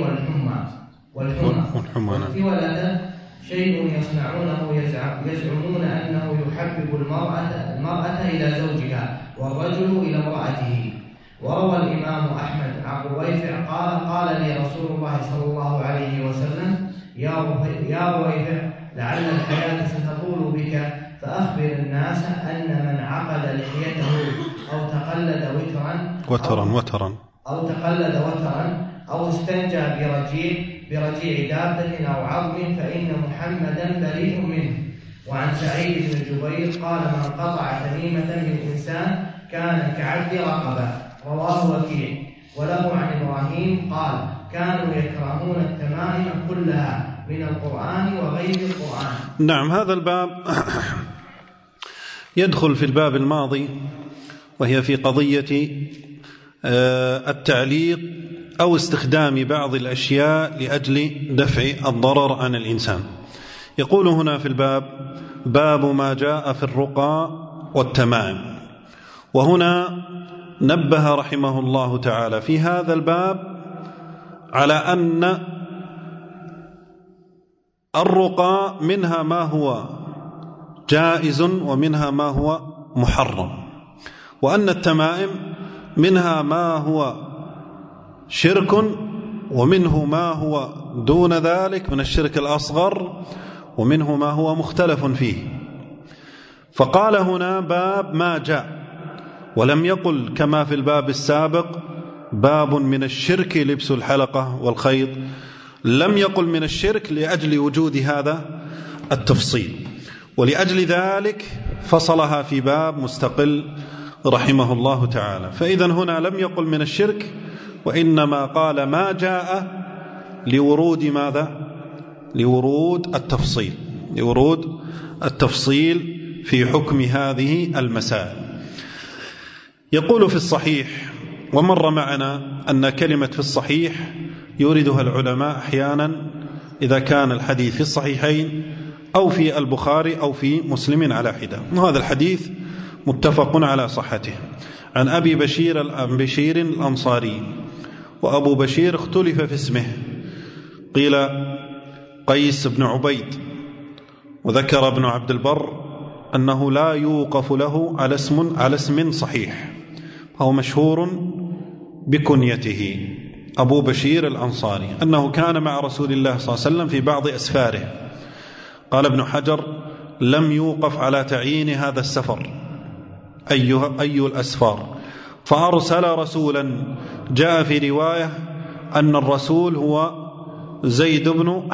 والحمى. والتولة شيء يصنعونه يزعمون أنه يحبب المرأة إلى زوجها والرجل إلى امرأته. وروى الإمام أحمد عن رويفع قال لي رسول الله صلى الله عليه وسلم: يا رويفع، لعل الحياة ستطول بك، فأخبر الناس أن من عقد لحيته أو تقلد وترا أو استنجى برجيع دابة أو عظم فإن محمدا بريء منه. وعن سعيد بن جبير قال: من قطع تميمة من إنسان كان كعبد رقبة. رواه وكيع. وله عن إبراهيم قال: كانوا يكرهون التمائم كلها من القرآن وغير القرآن. نعم. هذا الباب يدخل في الباب الماضي، وهي في قضية التعليق أو استخدام بعض الأشياء لأجل دفع الضرر عن الإنسان. يقول هنا في الباب: باب ما جاء في الرقى والتمائم. وهنا نبه رحمه الله تعالى في هذا الباب على أن الرقى منها ما هو جائز ومنها ما هو محرم، وأن التمائم منها ما هو شرك ومنه ما هو دون ذلك من الشرك الأصغر، ومنه ما هو مختلف فيه. فقال هنا باب ما جاء، ولم يقل كما في الباب السابق باب من الشرك لبس الحلقة والخيط، لم يقل من الشرك لأجل وجود هذا التفصيل، ولأجل ذلك فصلها في باب مستقل رحمه الله تعالى. فإذا هنا لم يقل من الشرك، وإنما قال ما جاء لورود ماذا؟ لورود التفصيل في حكم هذه المسائل. يقول في الصحيح، ومر معنا أن كلمة في الصحيح يوردها العلماء أحيانا إذا كان الحديث في الصحيحين أو في البخاري أو في مسلم على حدة، وهذا الحديث متفق على صحته. عن أبي بشير الأنصاري، وأبو بشير اختلف في اسمه، قيل قيس بن عبيد، وذكر ابن عبد البر أنه لا يوقف له على اسم صحيح، هو مشهور بكنيته أبو بشير الأنصاري، أنه كان مع رسول الله صلى الله عليه وسلم في بعض أسفاره. قال ابن حجر: لم يوقف على تعيين هذا السفر أي الأسفار، فأرسل رسولا. جاء في رواية أن الرسول هو زيد بن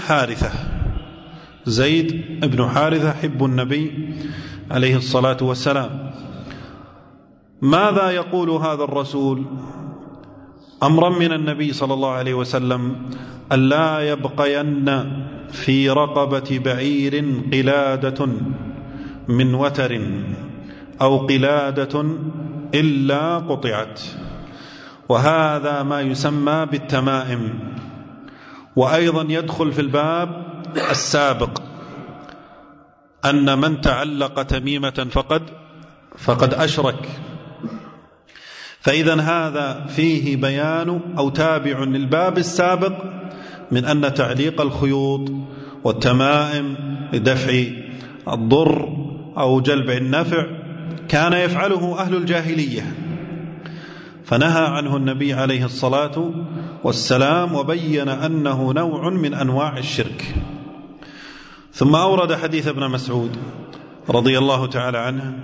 حارثة حب النبي عليه الصلاة والسلام. ماذا يقول هذا الرسول؟ أمرا من النبي صلى الله عليه وسلم ألا يبقين في رقبة بعير قلادة من وتر أو قلادة إلا قطعت، وهذا ما يسمى بالتمائم. وأيضا يدخل في الباب السابق أن من تعلق تميمة فقد أشرك. فإذا هذا فيه بيان أو تابع للباب السابق من أن تعليق الخيوط والتمائم لدفع الضر أو جلب النفع كان يفعله أهل الجاهلية، فنهى عنه النبي عليه الصلاة والسلام، وبين أنه نوع من أنواع الشرك. ثم أورد حديث ابن مسعود رضي الله تعالى عنه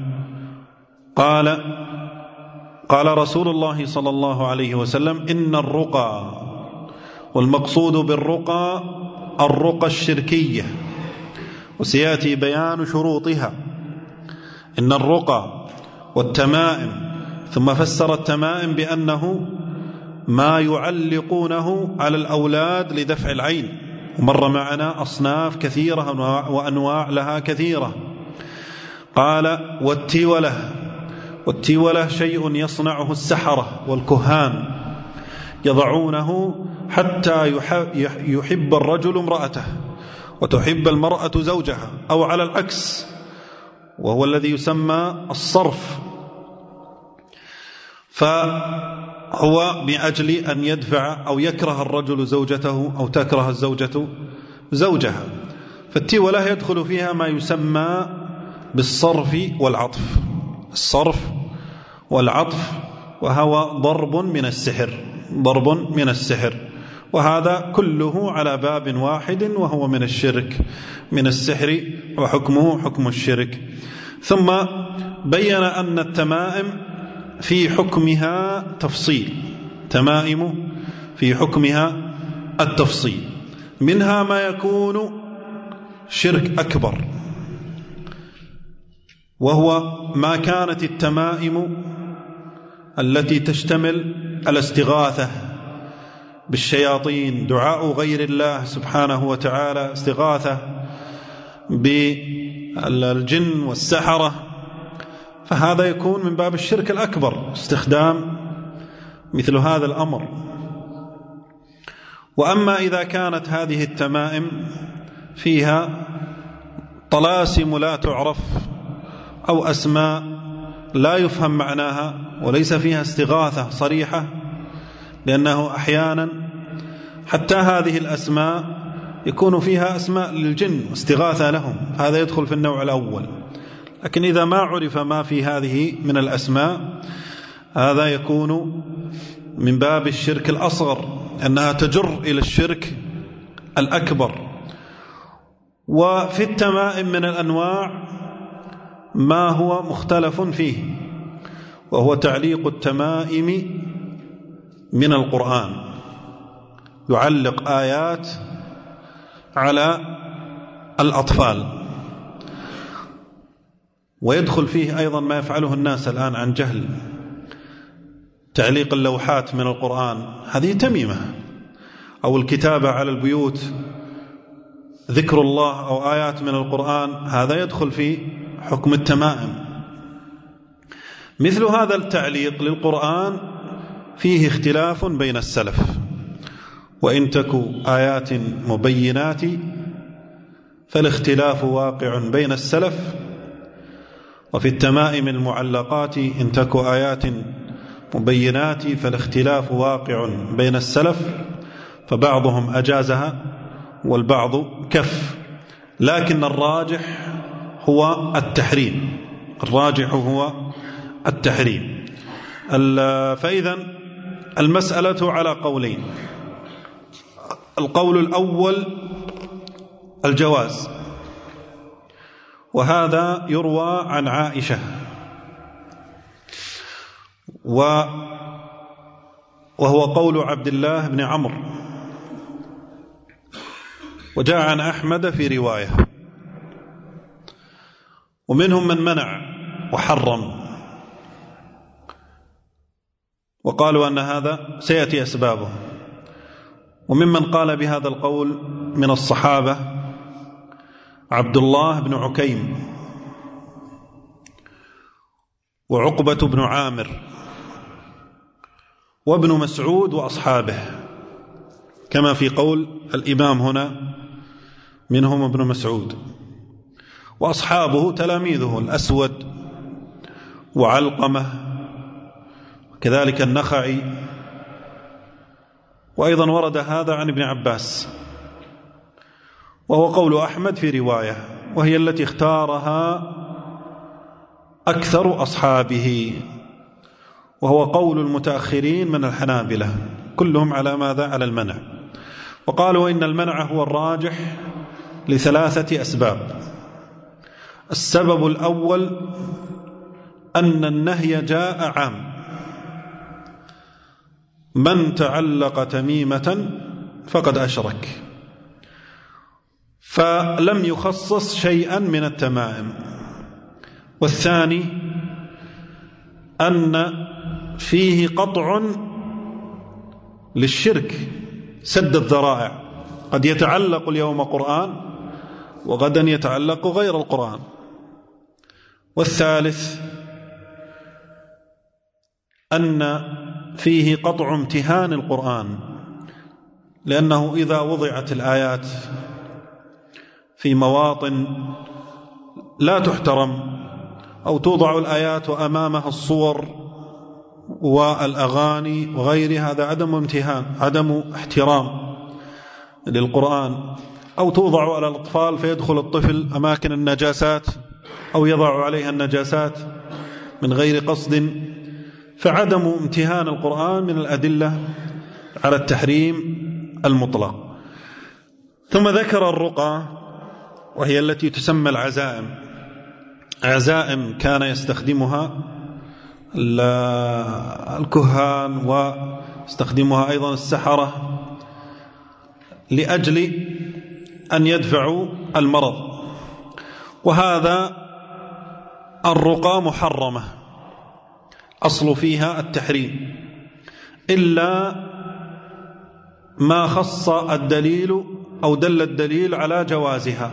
قال رسول الله صلى الله عليه وسلم: إن الرقى، والمقصود بالرقى الرقى الشركية، وسيأتي بيان شروطها. إن الرقى والتمائم، ثم فسر التمائم بأنه ما يعلقونه على الأولاد لدفع العين، ومر معنا أصناف كثيرة وأنواع لها كثيرة. قال: والتولة شيء يصنعه السحرة والكهان، يضعونه حتى يحب الرجل امرأته وتحب المرأة زوجها، أو على العكس، وهو الذي يسمى الصرف. فهو بأجل أن يدفع أو يكره الرجل زوجته أو تكره الزوجة زوجها. فالتولة يدخل فيها ما يسمى بالصرف والعطف، وهو ضرب من السحر، وهذا كله على باب واحد، وهو من السحر، وحكمه حكم الشرك. ثم بين أن التمائم في حكمها التفصيل، منها ما يكون شرك أكبر، وهو ما كانت التمائم التي تشتمل الاستغاثة بالشياطين، دعاء غير الله سبحانه وتعالى، استغاثة بالجن والسحرة، فهذا يكون من باب الشرك الأكبر، استخدام مثل هذا الأمر. وأما إذا كانت هذه التمائم فيها طلاسم لا تعرف أو أسماء لا يفهم معناها، وليس فيها استغاثة صريحة، لأنه أحيانا حتى هذه الأسماء يكون فيها أسماء للجن واستغاثة لهم، هذا يدخل في النوع الأول. لكن إذا ما عرف ما في هذه من الأسماء، هذا يكون من باب الشرك الأصغر، أنها تجر إلى الشرك الأكبر. وفي التمائم من الأنواع ما هو مختلف فيه، وهو تعليق التمائم من القرآن، يعلق آيات على الأطفال. ويدخل فيه أيضا ما يفعله الناس الآن عن جهل، تعليق اللوحات من القرآن، هذه تميمة، أو الكتابة على البيوت ذكر الله أو آيات من القرآن هذا يدخل في حكم التمائم. مثل هذا التعليق للقرآن فيه اختلاف بين السلف، وإن تكو آيات مبينات فالاختلاف واقع بين السلف، وفي التمائم المعلقات إن تكو آيات مبينات فالاختلاف واقع بين السلف، فبعضهم أجازها والبعض كف، لكن الراجح هو التحريم. الراجح هو التحريم. فإذا المسألة على قولين. القول الأول الجواز، وهذا يروى عن عائشة، وهو قول عبد الله بن عمرو، وجاء عن أحمد في رواية، ومنهم من منع وحرم وقالوا أن هذا سيأتي أسبابه. وممن قال بهذا القول من الصحابة عبد الله بن عكيم وعقبة بن عامر وابن مسعود وأصحابه، كما في قول الإمام هنا منهم ابن مسعود، وأصحابه تلاميذه الأسود وعلقمة وكذلك النخعي. وأيضا ورد هذا عن ابن عباس، وهو قول أحمد في رواية، وهي التي اختارها أكثر أصحابه، وهو قول المتأخرين من الحنابلة كلهم على ماذا؟ على المنع. وقالوا إن المنع هو الراجح لثلاثة أسباب. السبب الأول أن النهي جاء عام، من تعلق تميمة فقد أشرك، فلم يخصص شيئا من التمائم. والثاني أن فيه قطع للشرك، سد الذرائع، قد يتعلق اليوم قرآن وغدا يتعلق غير القرآن. والثالث أن فيه قطع امتهان القرآن، لأنه إذا وضعت الآيات في مواطن لا تحترم، أو توضع الآيات وأمامها الصور والأغاني وغيرها، هذا عدم امتهان، عدم احترام للقرآن. أو توضع على الأطفال فيدخل الطفل أماكن النجاسات أو يضع عليها النجاسات من غير قصد، فعدم امتهان القرآن من الأدلة على التحريم المطلق. ثم ذكر الرقى، وهي التي تسمى العزائم. عزائم كان يستخدمها الكهان ويستخدمها أيضا السحرة لأجل أن يدفعوا المرض، وهذا الرقى محرمة، أصل فيها التحريم، إلا ما خص الدليل أو دل الدليل على جوازها.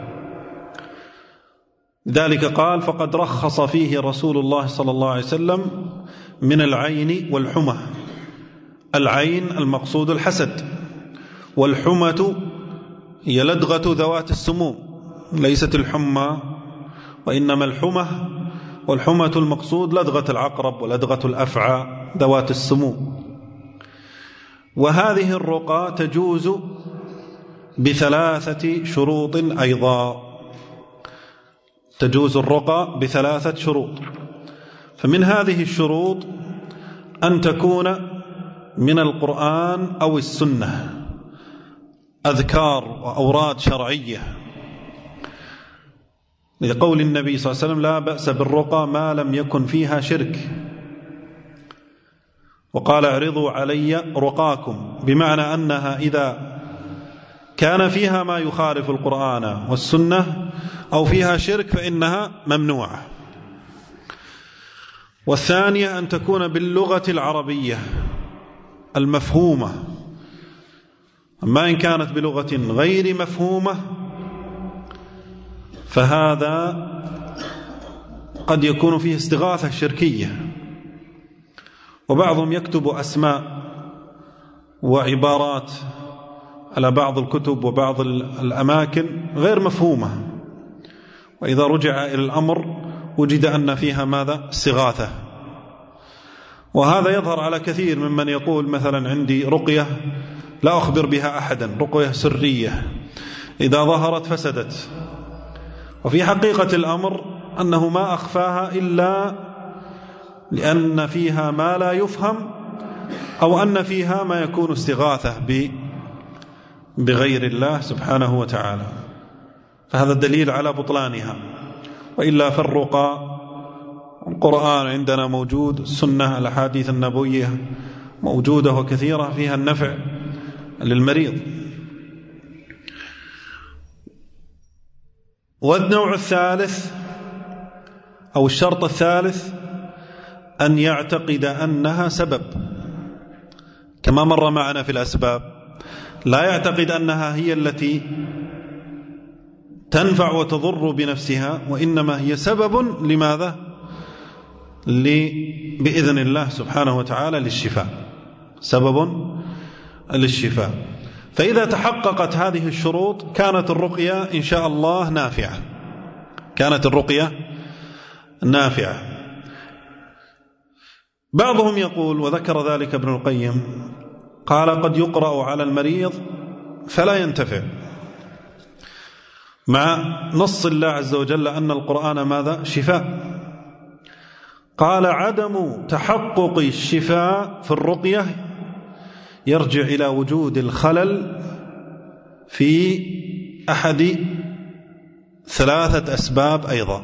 ذلك قال: فقد رخص فيه رسول الله صلى الله عليه وسلم من العين والحمى. العين المقصود الحسد، والحمى هي لدغة ذوات السموم، ليست الحمى وإنما الحمى، والحمى المقصود لدغة العقرب ولدغة الأفعى ذوات السموم. وهذه الرقى تجوز بثلاثة شروط أيضا، تجوز الرقى بثلاثة شروط. فمن هذه الشروط أن تكون من القرآن أو السنة، أذكار وأوراد شرعية، لقول النبي صلى الله عليه وسلم: لا بأس بالرقى ما لم يكن فيها شرك. وقال: اعرضوا علي رقاكم، بمعنى أنها إذا كان فيها ما يخالف القرآن والسنة أو فيها شرك فإنها ممنوعة. والثانية أن تكون باللغة العربية المفهومة، أما إن كانت بلغة غير مفهومة فهذا قد يكون فيه استغاثة شركية. وبعضهم يكتب أسماء وعبارات على بعض الكتب وبعض الأماكن غير مفهومة، وإذا رجع إلى الأمر وجد أن فيها ماذا؟ استغاثة. وهذا يظهر على كثير ممن يقول مثلا عندي رقية لا أخبر بها أحدا، رقية سرية، إذا ظهرت فسدت. وفي حقيقة الأمر أنه ما أخفاها إلا لأن فيها ما لا يفهم، أو أن فيها ما يكون استغاثة بغير الله سبحانه وتعالى، فهذا الدليل على بطلانها. وإلا فالرقى القرآن عندنا موجود، السنة الأحاديث النبوية موجودة وكثيرة فيها النفع للمريض. والنوع الثالث أو الشرط الثالث أن يعتقد أنها سبب، كما مر معنا في الأسباب، لا يعتقد أنها هي التي تنفع وتضر بنفسها، وإنما هي سبب لماذا؟ بإذن الله سبحانه وتعالى للشفاء، سبب للشفاء. فإذا تحققت هذه الشروط كانت الرقية إن شاء الله نافعة، كانت الرقية نافعة. بعضهم يقول، وذكر ذلك ابن القيم، قال قد يقرأ على المريض فلا ينتفع، مع نص الله عز وجل أن القرآن ماذا؟ شفاء. قال عدم تحقق الشفاء في الرقية يرجع إلى وجود الخلل في أحد ثلاثة أسباب أيضا: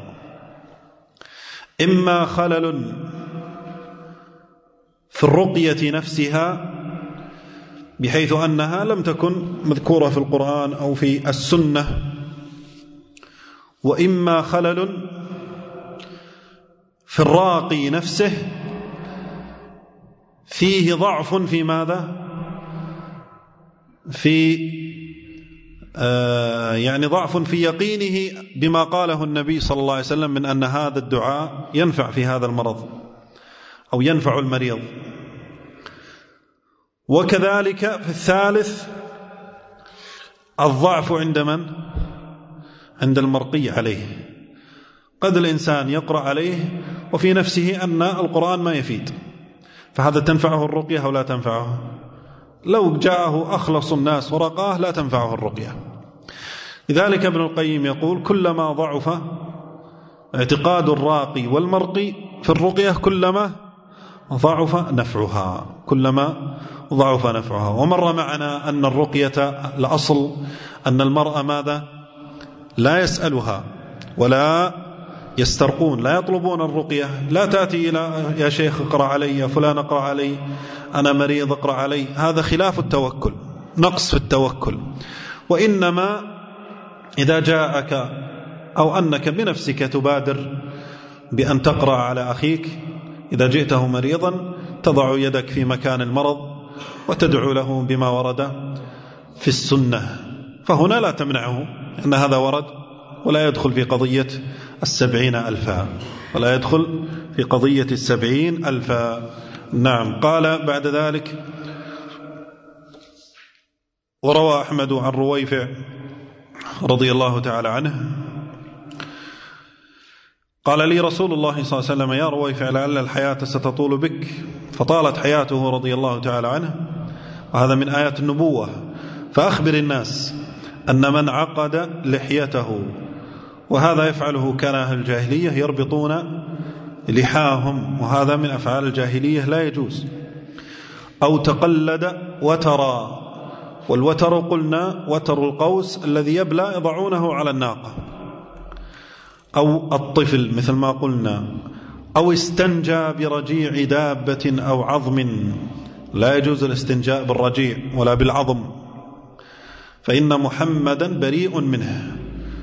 إما خلل في الرقية نفسها بحيث أنها لم تكن مذكورة في القرآن أو في السنة، وإما خلل في الراقي نفسه فيه ضعف في ماذا؟ يعني ضعف في يقينه بما قاله النبي صلى الله عليه وسلم من أن هذا الدعاء ينفع في هذا المرض أو ينفع المريض. وكذلك في الثالث الضعف عند من؟ عند المرقي عليه. قد الإنسان يقرأ عليه وفي نفسه أن القرآن ما يفيد، فهذا تنفعه الرقية أو لا تنفعه؟ لو جاءه أخلص الناس ورقاه لا تنفعه الرقية. لذلك ابن القيم يقول كلما ضعف اعتقاد الراقي والمرقي في الرقية كلما ضعف نفعها، كلما ضعف نفعها. ومر معنا أن الرقية الأصل أن المرأة ماذا؟ لا يسألها ولا يسترقون، لا يطلبون الرقية، لا تأتي إلى يا شيخ اقرأ علي، يا فلان اقرأ علي، أنا مريض اقرأ علي. هذا خلاف التوكل، نقص في التوكل. وإنما إذا جاءك أو أنك بنفسك تبادر بأن تقرأ على أخيك إذا جئته مريضا، تضع يدك في مكان المرض وتدعو له بما ورد في السنة، فهنا لا تمنعه أن هذا ورد، ولا يدخل في قضية 70,000، ولا يدخل في قضية 70,000. نعم. قال بعد ذلك وروى أحمد عن رويفع رضي الله تعالى عنه قال لي رسول الله صلى الله عليه وسلم يا رويفع لعل الحياة ستطول بك، فطالت حياته رضي الله تعالى عنه، وهذا من آيات النبوة، فأخبر الناس أن من عقد لحيته، وهذا يفعله كان أهل الجاهلية يربطون لحاهم، وهذا من أفعال الجاهلية لا يجوز، أو تقلد وترا، والوتر قلنا وتر القوس الذي يبلى يضعونه على الناقة، أو الطفل مثل ما قلنا، أو استنجى برجيع دابة أو عظم، لا يجوز الاستنجاء بالرجيع ولا بالعظم، فإن محمدا بريء منه.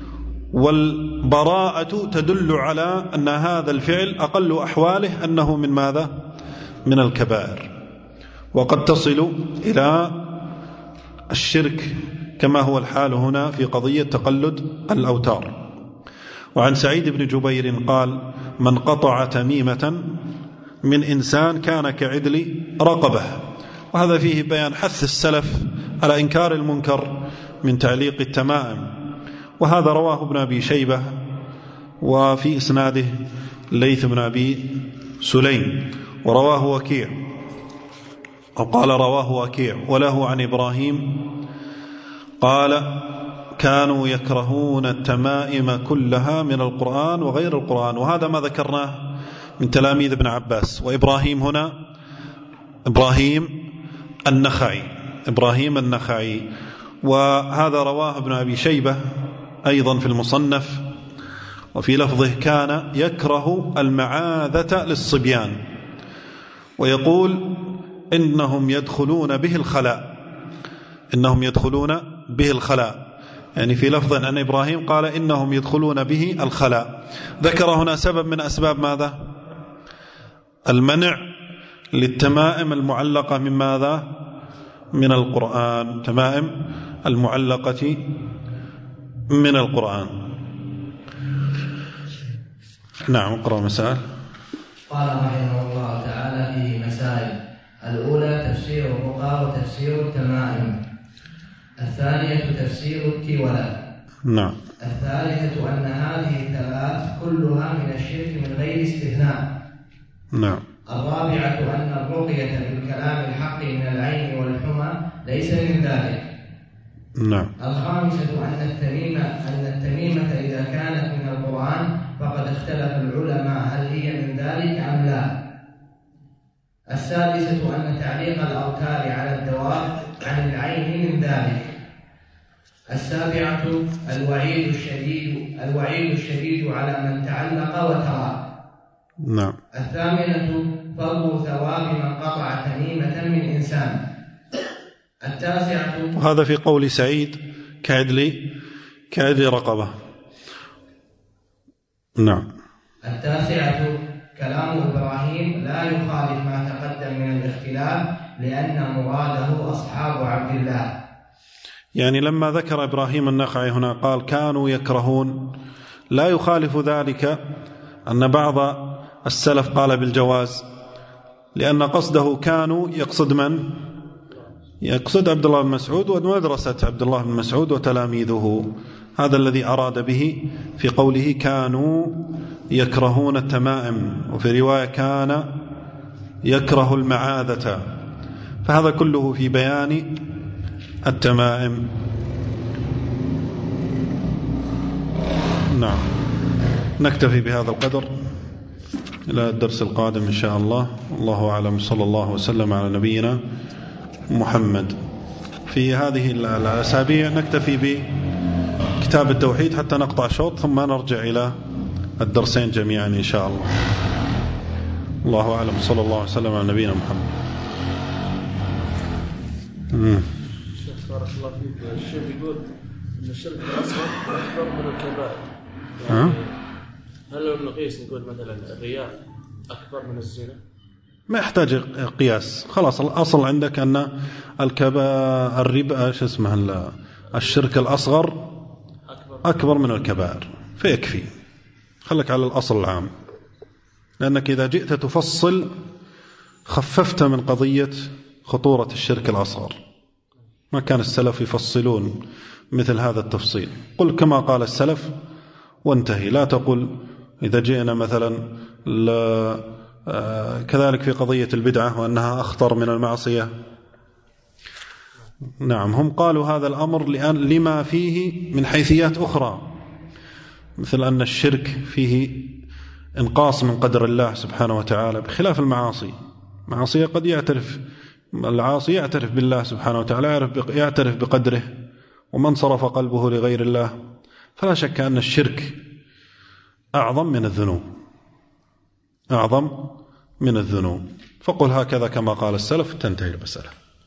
والبراءة تدل على أن هذا الفعل أقل أحواله أنه من ماذا؟ من الكبائر، وقد تصل إلى الشرك كما هو الحال هنا في قضية تقلد الأوتار. وعن سعيد بن جبير قال: من قطع تميمة من إنسان كان كعدل رقبة. وهذا فيه بيان حث السلف على إنكار المنكر من تعليق التمائم. وهذا رواه ابن أبي شيبة، وفي إسناده ليث بن أبي سليم، ورواه وكيع، أو قال رواه وكيع وله عن إبراهيم قال: كانوا يكرهون التمائم كلها من القرآن وغير القرآن. وهذا ما ذكرناه من تلاميذ ابن عباس. وإبراهيم هنا إبراهيم النخعي، وهذا رواه ابن أبي شيبة أيضا في المصنف، وفي لفظه: كان يكره المعاذة للصبيان، ويقول: إنهم يدخلون به الخلاء، يعني في لفظ أن إبراهيم قال: إنهم يدخلون به الخلاء. ذكر هنا سبب من أسباب ماذا؟ المنع للتمائم المعلقة من ماذا؟ من القرآن، تمائم المعلقة من القرآن. نعم، اقرأ مسائل. قال رحمه الله تعالى: فيه مسائل. الأولى تفسير الرقى وتفسير التمائم. الثانية تفسير التولى. نعم. الثالثة أن هذه الثلاث كلها من الشرك من غير استثناء. نعم. الرابعة أن الرقية بالكلام الحق من العين والحمى ليس من ذلك. نعم. الخامسة أن التميمة إذا كانت من القرآن فقد اختلف العلماء هل هي من ذلك أم لا. السادسة أن تعليق الأوتار على الدواب عن العين من ذلك. السابعة الوعيد الشديد على من تعلق وترى. نعم. الثامنة فضل ثواب من قطع تميمة من إنسان. التاسعة، وهذا في قول سعيد: كعدل رقبة. نعم. التاسعة كلام إبراهيم لا يخالف ما تقدم من الاختلاف، لأن مراده أصحاب عبد الله. يعني لما ذكر إبراهيم النخعي هنا قال: كانوا يكرهون، لا يخالف ذلك أن بعض السلف قال بالجواز، لأن قصده كانوا يقصد من؟ يقصد عبد الله بن مسعود ومدرسة عبد الله بن مسعود وتلاميذه. هذا الذي أراد به في قوله: كانوا يكرهون التمائم، وفي رواية: كان يكره المعاذة. فهذا كله في بيان التمائم. نعم. نكتفي بهذا القدر إلى الدرس القادم إن شاء الله. الله أعلم، صلى الله وسلم على نبينا محمد. في هذه الأسابيع نكتفي بكتاب التوحيد حتى نقطع شوط، ثم نرجع إلى الدرسين جميعا إن شاء الله. الله أعلم، صلى الله وسلم على نبينا محمد. بارك الله فيك. الشيخ يقول ان الشرك الاصغر اكبر من الكبائر. هل لو نقيس نقول مثلا الرياء اكبر من الزنا؟ ما يحتاج قياس، خلاص الأصل عندك أن الربا الشرك الأصغر أكبر من الكبائر، فيكفي. خلك على الأصل العام، لأنك إذا جئت تفصل خففت من قضية خطورة الشرك الأصغر. ما كان السلف يفصلون مثل هذا التفصيل. قل كما قال السلف وانتهي، لا تقل إذا جئنا مثلا كذلك في قضية البدعة وأنها أخطر من المعصية. نعم، هم قالوا هذا الأمر لما فيه من حيثيات أخرى، مثل أن الشرك فيه انقاص من قدر الله سبحانه وتعالى، بخلاف المعاصي. معاصي قد العاصي يعترف بالله سبحانه وتعالى، يعترف بقدره، ومن صرف قلبه لغير الله. فلا شك أن الشرك أعظم من الذنوب. فقل هكذا كما قال السلف، تنتهي المسألة.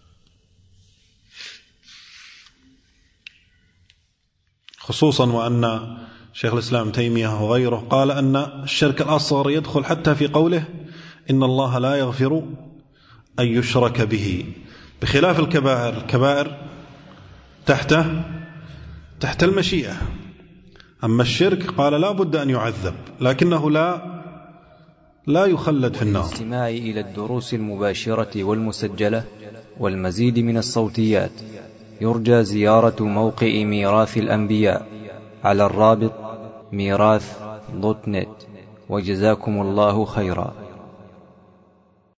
خصوصا وأن شيخ الإسلام تيمية وغيره قال أن الشرك الأصغر يدخل حتى في قوله: إن الله لا يغفر أن يشرك به، بخلاف الكبائر. الكبائر تحت المشيئة. أما الشرك قال لا بد أن يعذب، لكنه لا يخلد في النار. للاستماع إلى الدروس المباشرة والمسجلة والمزيد من الصوتيات يرجى زيارة موقع ميراث الأنبياء على الرابط ميراث.net. وجزاكم الله خيرا.